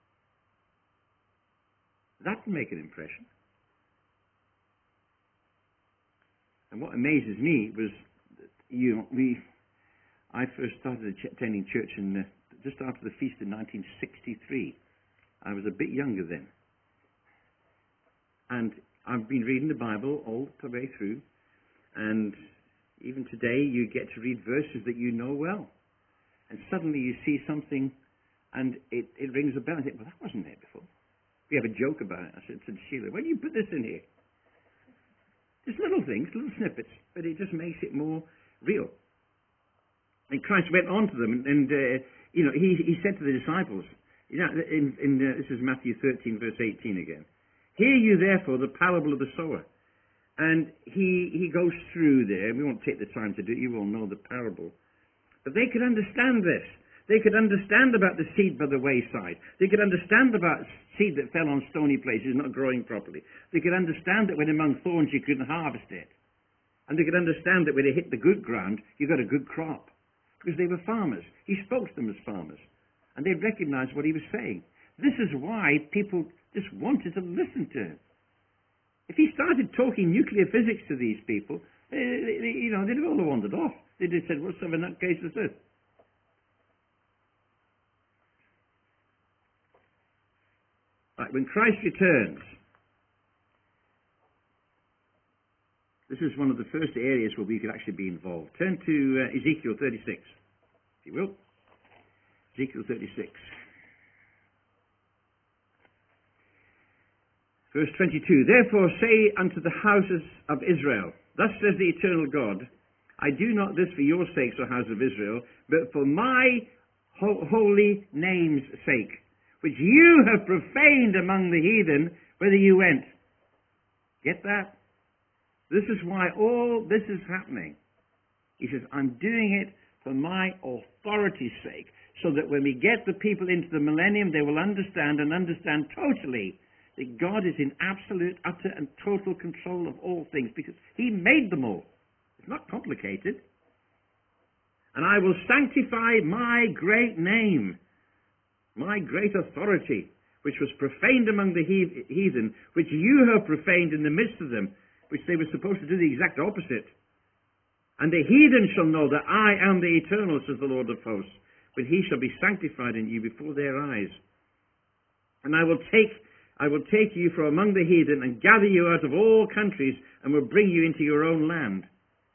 That can make an impression. And what amazes me was, that, you know, we, I first started attending church in uh, just after the feast in nineteen sixty-three. I was a bit younger then. And I've been reading the Bible all the way through, and even today you get to read verses that you know well. And suddenly you see something and it, it rings a bell and you think, well, that wasn't there before. We have a joke about it. I said to Sheila, why do you put this in here? Just little things, little snippets, but it just makes it more real. And Christ went on to them, and, and uh, you know, he, he said to the disciples, you know, in, in uh, this is Matthew thirteen, verse eighteen again. Hear you therefore the parable of the sower. And he, he goes through there, we won't take the time to do it, you all know the parable. But they could understand this. They could understand about the seed by the wayside. They could understand about seed that fell on stony places, not growing properly. They could understand that when among thorns you couldn't harvest it. And they could understand that when it hit the good ground, you got a good crop. Because they were farmers. He spoke to them as farmers. And they recognized what he was saying. This is why people just wanted to listen to him. If he started talking nuclear physics to these people, they, they, you know, they'd have all wandered off. They'd have said, what sort of a nutcase is this? Right, when Christ returns, this is one of the first areas where we could actually be involved. Turn to uh, Ezekiel thirty-six, if you will. Ezekiel thirty-six. Verse twenty-two, therefore say unto the houses of Israel, thus says the eternal God, I do not this for your sakes, O house of Israel, but for my ho- holy name's sake, which you have profaned among the heathen, whither you went. Get that? This is why all this is happening. He says, I'm doing it for my authority's sake, so that when we get the people into the millennium, they will understand and understand totally that God is in absolute, utter, and total control of all things, because he made them all. It's not complicated. And I will sanctify my great name, my great authority, which was profaned among the heathen, which you have profaned in the midst of them, which they were supposed to do the exact opposite. And the heathen shall know that I am the eternal, says the Lord of hosts, but he shall be sanctified in you before their eyes. And I will take I will take you from among the heathen and gather you out of all countries and will bring you into your own land.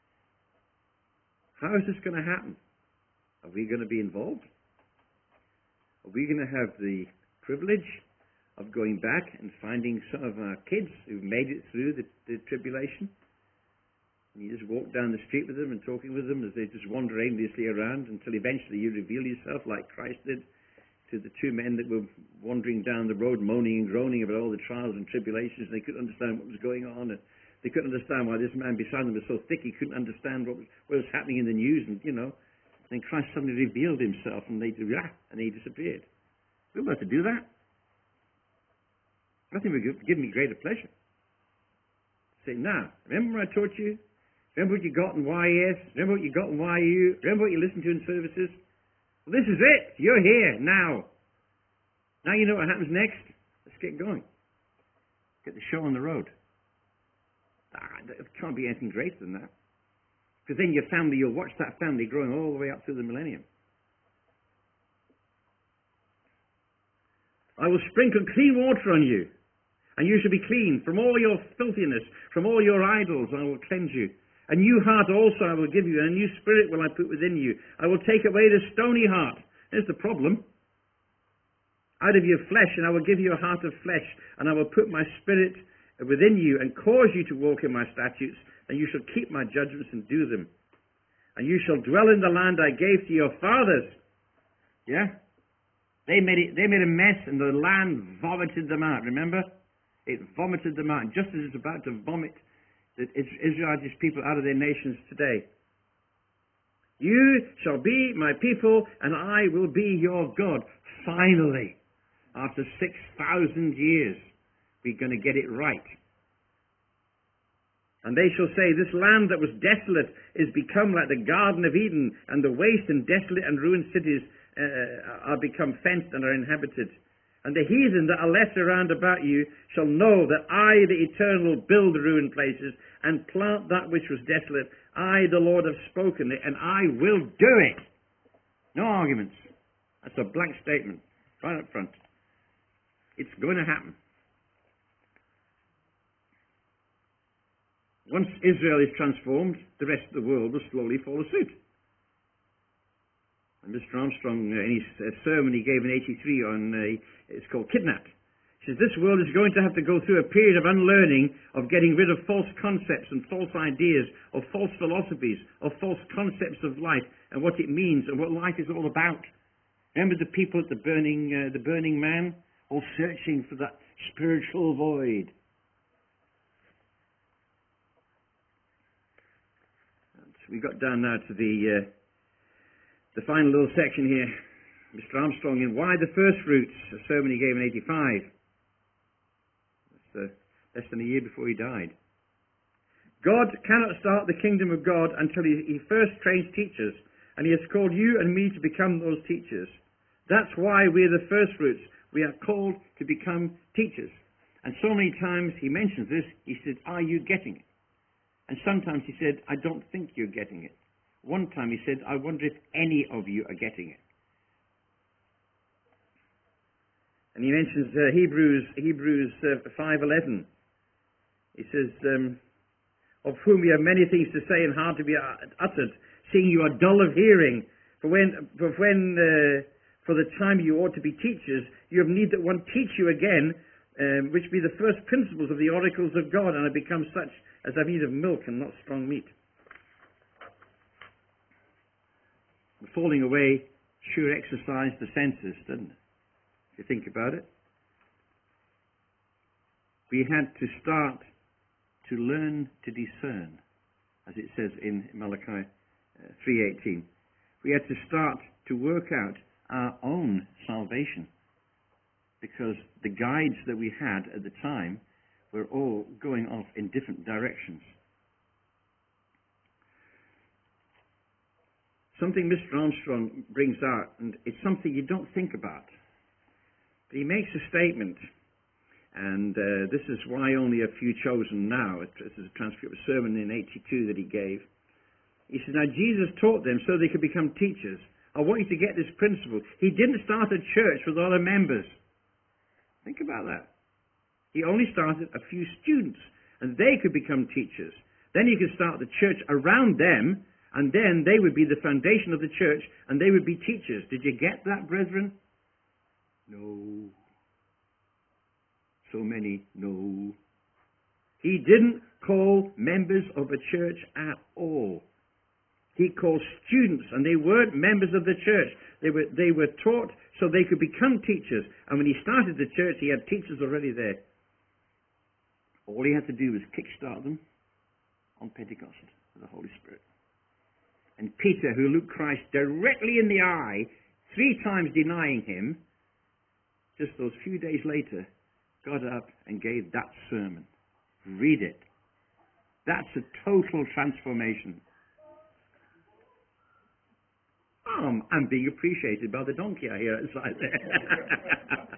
How is this going to happen? Are we going to be involved? Are we going to have the privilege of going back and finding some of our kids who've made it through the, the tribulation? And you just walk down the street with them and talking with them as they just wander aimlessly around until eventually you reveal yourself like Christ did to the two men that were wandering down the road, moaning and groaning about all the trials and tribulations, and they couldn't understand what was going on, and they couldn't understand why this man beside them was so thick he couldn't understand what was, what was happening in the news, and, you know, then Christ suddenly revealed himself, and they ah, and he disappeared. We're about to do that. Nothing would give, give me greater pleasure. Say, now, remember what I taught you? Remember what you got in Y E S? Remember what you got in Y U? Remember what you listened to in services? This is it. You're here now. Now you know what happens next. Let's get going. Get the show on the road. Ah, it can't be anything greater than that. Because then your family, you'll watch that family growing all the way up through the millennium. I will sprinkle clean water on you, and you shall be clean from all your filthiness, from all your idols. I will cleanse you. A new heart also I will give you, and a new spirit will I put within you. I will take away the stony heart. There's the problem. Out of your flesh, and I will give you a heart of flesh, and I will put my spirit within you, and cause you to walk in my statutes, and you shall keep my judgments and do them. And you shall dwell in the land I gave to your fathers. Yeah? They made it, they made a mess, and the land vomited them out, remember? It vomited them out. And just as it's about to vomit the Israelite people out of their nations today. You shall be my people, and I will be your God. Finally, after six thousand years, we're going to get it right. And they shall say, this land that was desolate is become like the Garden of Eden, and the waste and desolate and ruined cities uh, are become fenced and are inhabited. And the heathen that are left around about you shall know that I, the Eternal, build the ruined places and plant that which was desolate. I, the Lord, have spoken it, and I will do it. No arguments. That's a blank statement, right up front. It's going to happen. Once Israel is transformed, the rest of the world will slowly follow suit. And Mister Armstrong, uh, in his uh, sermon he gave in eighty-three on, uh, it's called Kidnapped, he says this world is going to have to go through a period of unlearning, of getting rid of false concepts and false ideas, of false philosophies, of false concepts of life, and what it means, and what life is all about. Remember the people at the burning, uh, the burning man, all searching for that spiritual void. And we got down now to the... Uh, The final little section here, Mister Armstrong in Why the First Fruits, a sermon he gave in eighty-five. That's uh, less than a year before he died. God cannot start the kingdom of God until he, he first trains teachers, and he has called you and me to become those teachers. That's why we're the first fruits. We are called to become teachers. And so many times he mentions this, he said, are you getting it? And sometimes he said, I don't think you're getting it. One time he said, I wonder if any of you are getting it. And he mentions uh, Hebrews Hebrews uh, five eleven. He says, um, of whom you have many things to say and hard to be uttered, seeing you are dull of hearing. For when, for when, uh, for the time you ought to be teachers, you have need that one teach you again, um, which be the first principles of the oracles of God, and have become such as have need of milk and not strong meat. The falling away sure exercised the senses, didn't it? If you think about it. We had to start to learn to discern, as it says in Malachi uh, three eighteen. We had to start to work out our own salvation, because the guides that we had at the time were all going off in different directions. Something Mister Armstrong brings out, and it's something you don't think about, but he makes a statement. And uh, this is why only a few chosen now. This is a transcript of a sermon in eighty-two that he gave. He said, now Jesus taught them so they could become teachers. I want you to get this principle. He didn't start a church with other members. Think about that. He only started a few students, and they could become teachers. Then you could start the church around them, and then they would be the foundation of the church, and they would be teachers. Did you get that, brethren? No. So many, no. He didn't call members of a church at all. He called students, and they weren't members of the church. They were, they were taught so they could become teachers. And when he started the church, he had teachers already there. All he had to do was kickstart them on Pentecost with the Holy Spirit. And Peter, who looked Christ directly in the eye, three times denying him, just those few days later, got up and gave that sermon. Read it. That's a total transformation. Oh, I'm being appreciated by the donkey I hear outside there.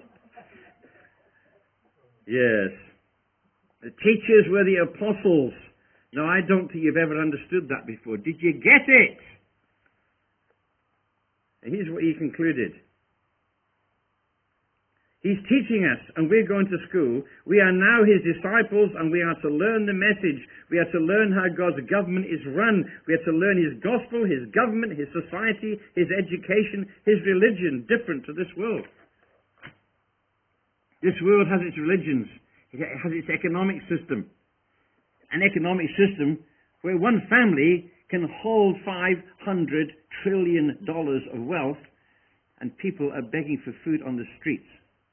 Yes. The teachers were the apostles. Now, I don't think you've ever understood that before. Did you get it? And here's what he concluded. He's teaching us, and we're going to school. We are now his disciples, and we are to learn the message. We are to learn how God's government is run. We are to learn his gospel, his government, his society, his education, his religion, different to this world. This world has its religions. It has its economic system. An economic system where one family can hold five hundred trillion dollars of wealth, and people are begging for food on the streets.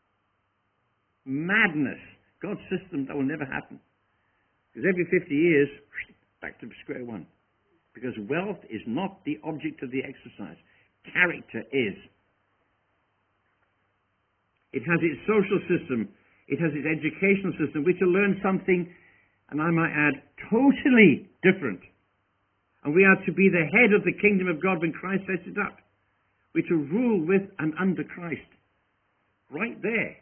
Madness. God's system, that will never happen. Because every fifty years, back to square one. Because wealth is not the object of the exercise. Character is. It has its social system. It has its educational system. We're to learn something, and I might add, totally different. And we are to be the head of the kingdom of God when Christ sets it up. We're to rule with and under Christ. Right there.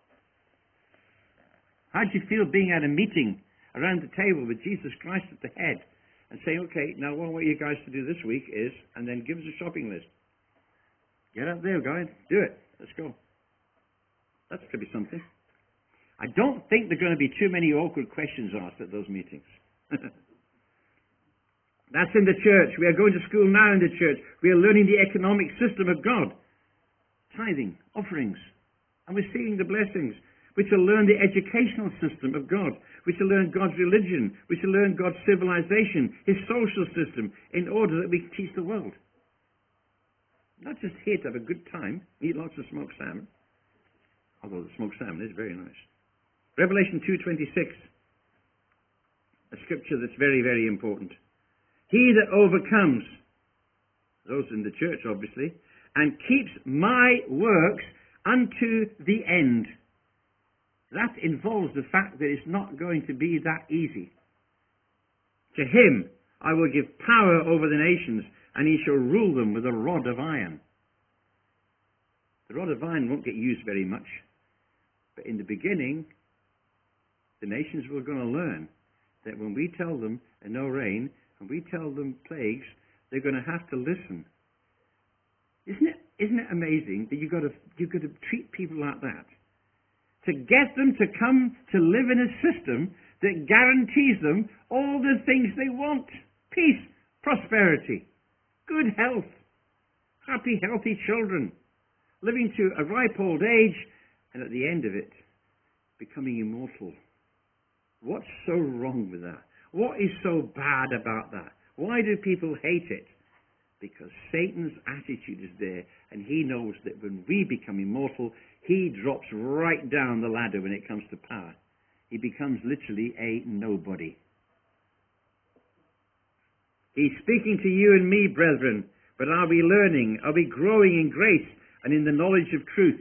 How do you feel being at a meeting around the table with Jesus Christ at the head and saying, okay, now what I want you guys to do this week is, and then give us a shopping list. Get up there, guys. Do it. Let's go. That's going to be something. I don't think there are going to be too many awkward questions asked at those meetings. That's in the church. We are going to school now in the church. We are learning the economic system of God. Tithing, offerings. And we're seeing the blessings. We shall learn the educational system of God. We shall learn God's religion. We shall learn God's civilization, his social system, in order that we can teach the world. Not just here to have a good time, eat lots of smoked salmon, although the smoked salmon is very nice. Revelation two twenty-six, a scripture that's very, very important. He that overcomes, those in the church obviously, and keeps my works unto the end. That involves the fact that it's not going to be that easy. To him I will give power over the nations, and he shall rule them with a rod of iron. The rod of iron won't get used very much, but in the beginning, the nations were going to learn that when we tell them no rain, when we tell them plagues, they're going to have to listen. Isn't it, isn't it amazing that you've got to, you've got to treat people like that? To get them to come to live in a system that guarantees them all the things they want. Peace, prosperity, good health, happy, healthy children, living to a ripe old age, and at the end of it, becoming immortal. What's so wrong with that? What is so bad about that? Why do people hate it? Because Satan's attitude is there, and he knows that when we become immortal, he drops right down the ladder when it comes to power. He becomes literally a nobody. He's speaking to you and me, brethren, but are we learning? Are we growing in grace and in the knowledge of truth?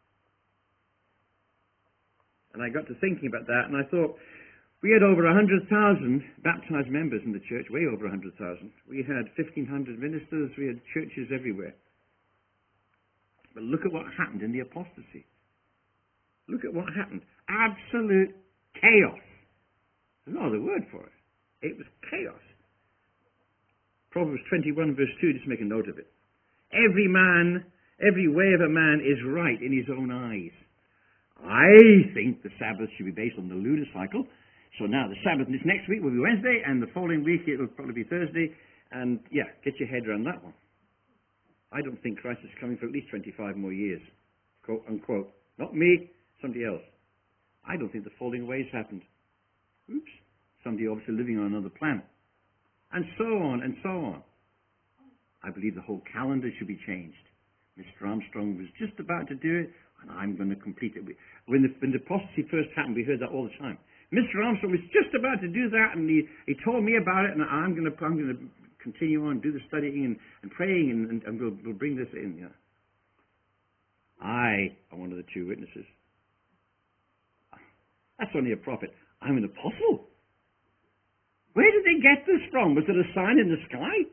And I got to thinking about that, and I thought, we had over one hundred thousand baptized members in the church, way over one hundred thousand. We had fifteen hundred ministers, we had churches everywhere. But look at what happened in the apostasy. Look at what happened. Absolute chaos. There's no other word for it. It was chaos. Proverbs twenty-one verse two, just make a note of it. Every man, every way of a man is right in his own eyes. I think the Sabbath should be based on the lunar cycle. So now the Sabbath this next week will be Wednesday, and the following week it will probably be Thursday. And yeah, get your head around that one. I don't think Christ is coming for at least twenty-five more years, quote unquote. Not me, somebody else. I don't think the falling away has happened. Oops. Somebody obviously living on another planet. And so on and so on. I believe the whole calendar should be changed. Mister Armstrong was just about to do it, and I'm going to complete it. When the, when the apostasy first happened, we heard that all the time. Mister Armstrong was just about to do that, and he, he told me about it, and I'm going to I'm going to continue on, do the studying and, and praying, and, and, and we'll, we'll bring this in. Yeah. I am one of the two witnesses. That's only a prophet. I'm an apostle. Where did they get this from? Was it a sign in the sky?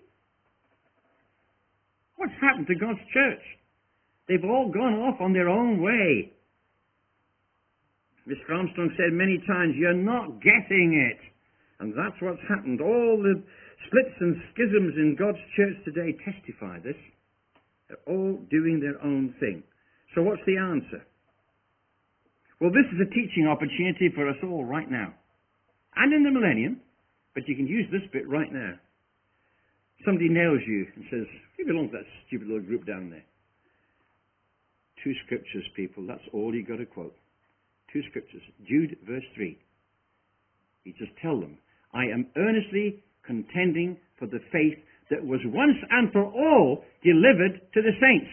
What's happened to God's church? They've all gone off on their own way. Mister Armstrong said many times, you're not getting it. And that's what's happened. All the splits and schisms in God's church today testify this. They're all doing their own thing. So what's the answer? Well, this is a teaching opportunity for us all right now. And in the millennium, but you can use this bit right now. Somebody nails you and says, you belong to that stupid little group down there. Two scriptures, people. That's all you got to quote. Two scriptures. Jude verse three. You just tell them, I am earnestly contending for the faith that was once and for all delivered to the saints.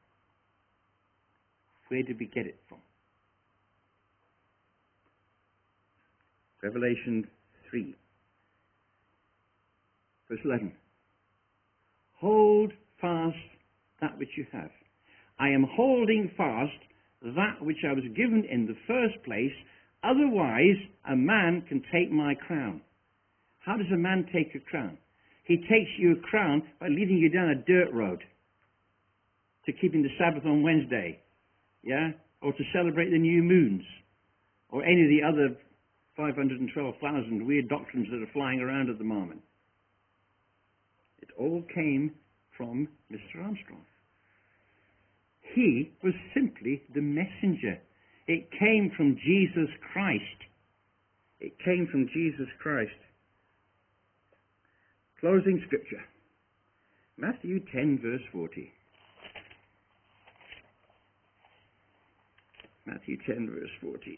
Where did we get it from? Revelation three. Verse eleven. Hold fast that which you have. I am holding fast that which I was given in the first place, otherwise a man can take my crown. How does a man take a crown? He takes you a crown by leading you down a dirt road to keeping the Sabbath on Wednesday, yeah, or to celebrate the new moons, or any of the other five hundred twelve thousand weird doctrines that are flying around at the moment. It all came from Mister Armstrong. He was simply the messenger. It came from Jesus Christ. It came from Jesus Christ. Closing scripture. Matthew ten, verse forty. Matthew ten, verse forty.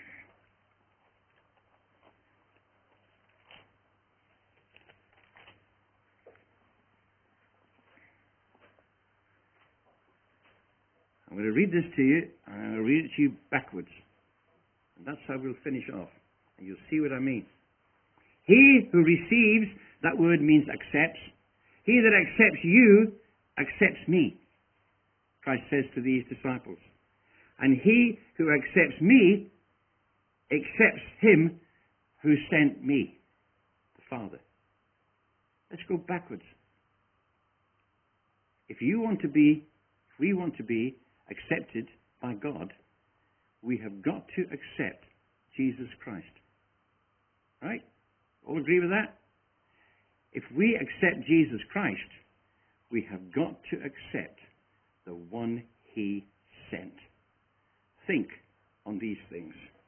I'm going to read this to you, and I'm going to read it to you backwards. And that's how we'll finish off. And you'll see what I mean. He who receives, that word means accepts. He that accepts you, accepts me. Christ says to these disciples. And he who accepts me accepts him who sent me, the Father. Let's go backwards. If you want to be, if we want to be accepted by God, we have got to accept Jesus Christ. Right? All agree with that? If we accept Jesus Christ, we have got to accept the one he sent. Think on these things.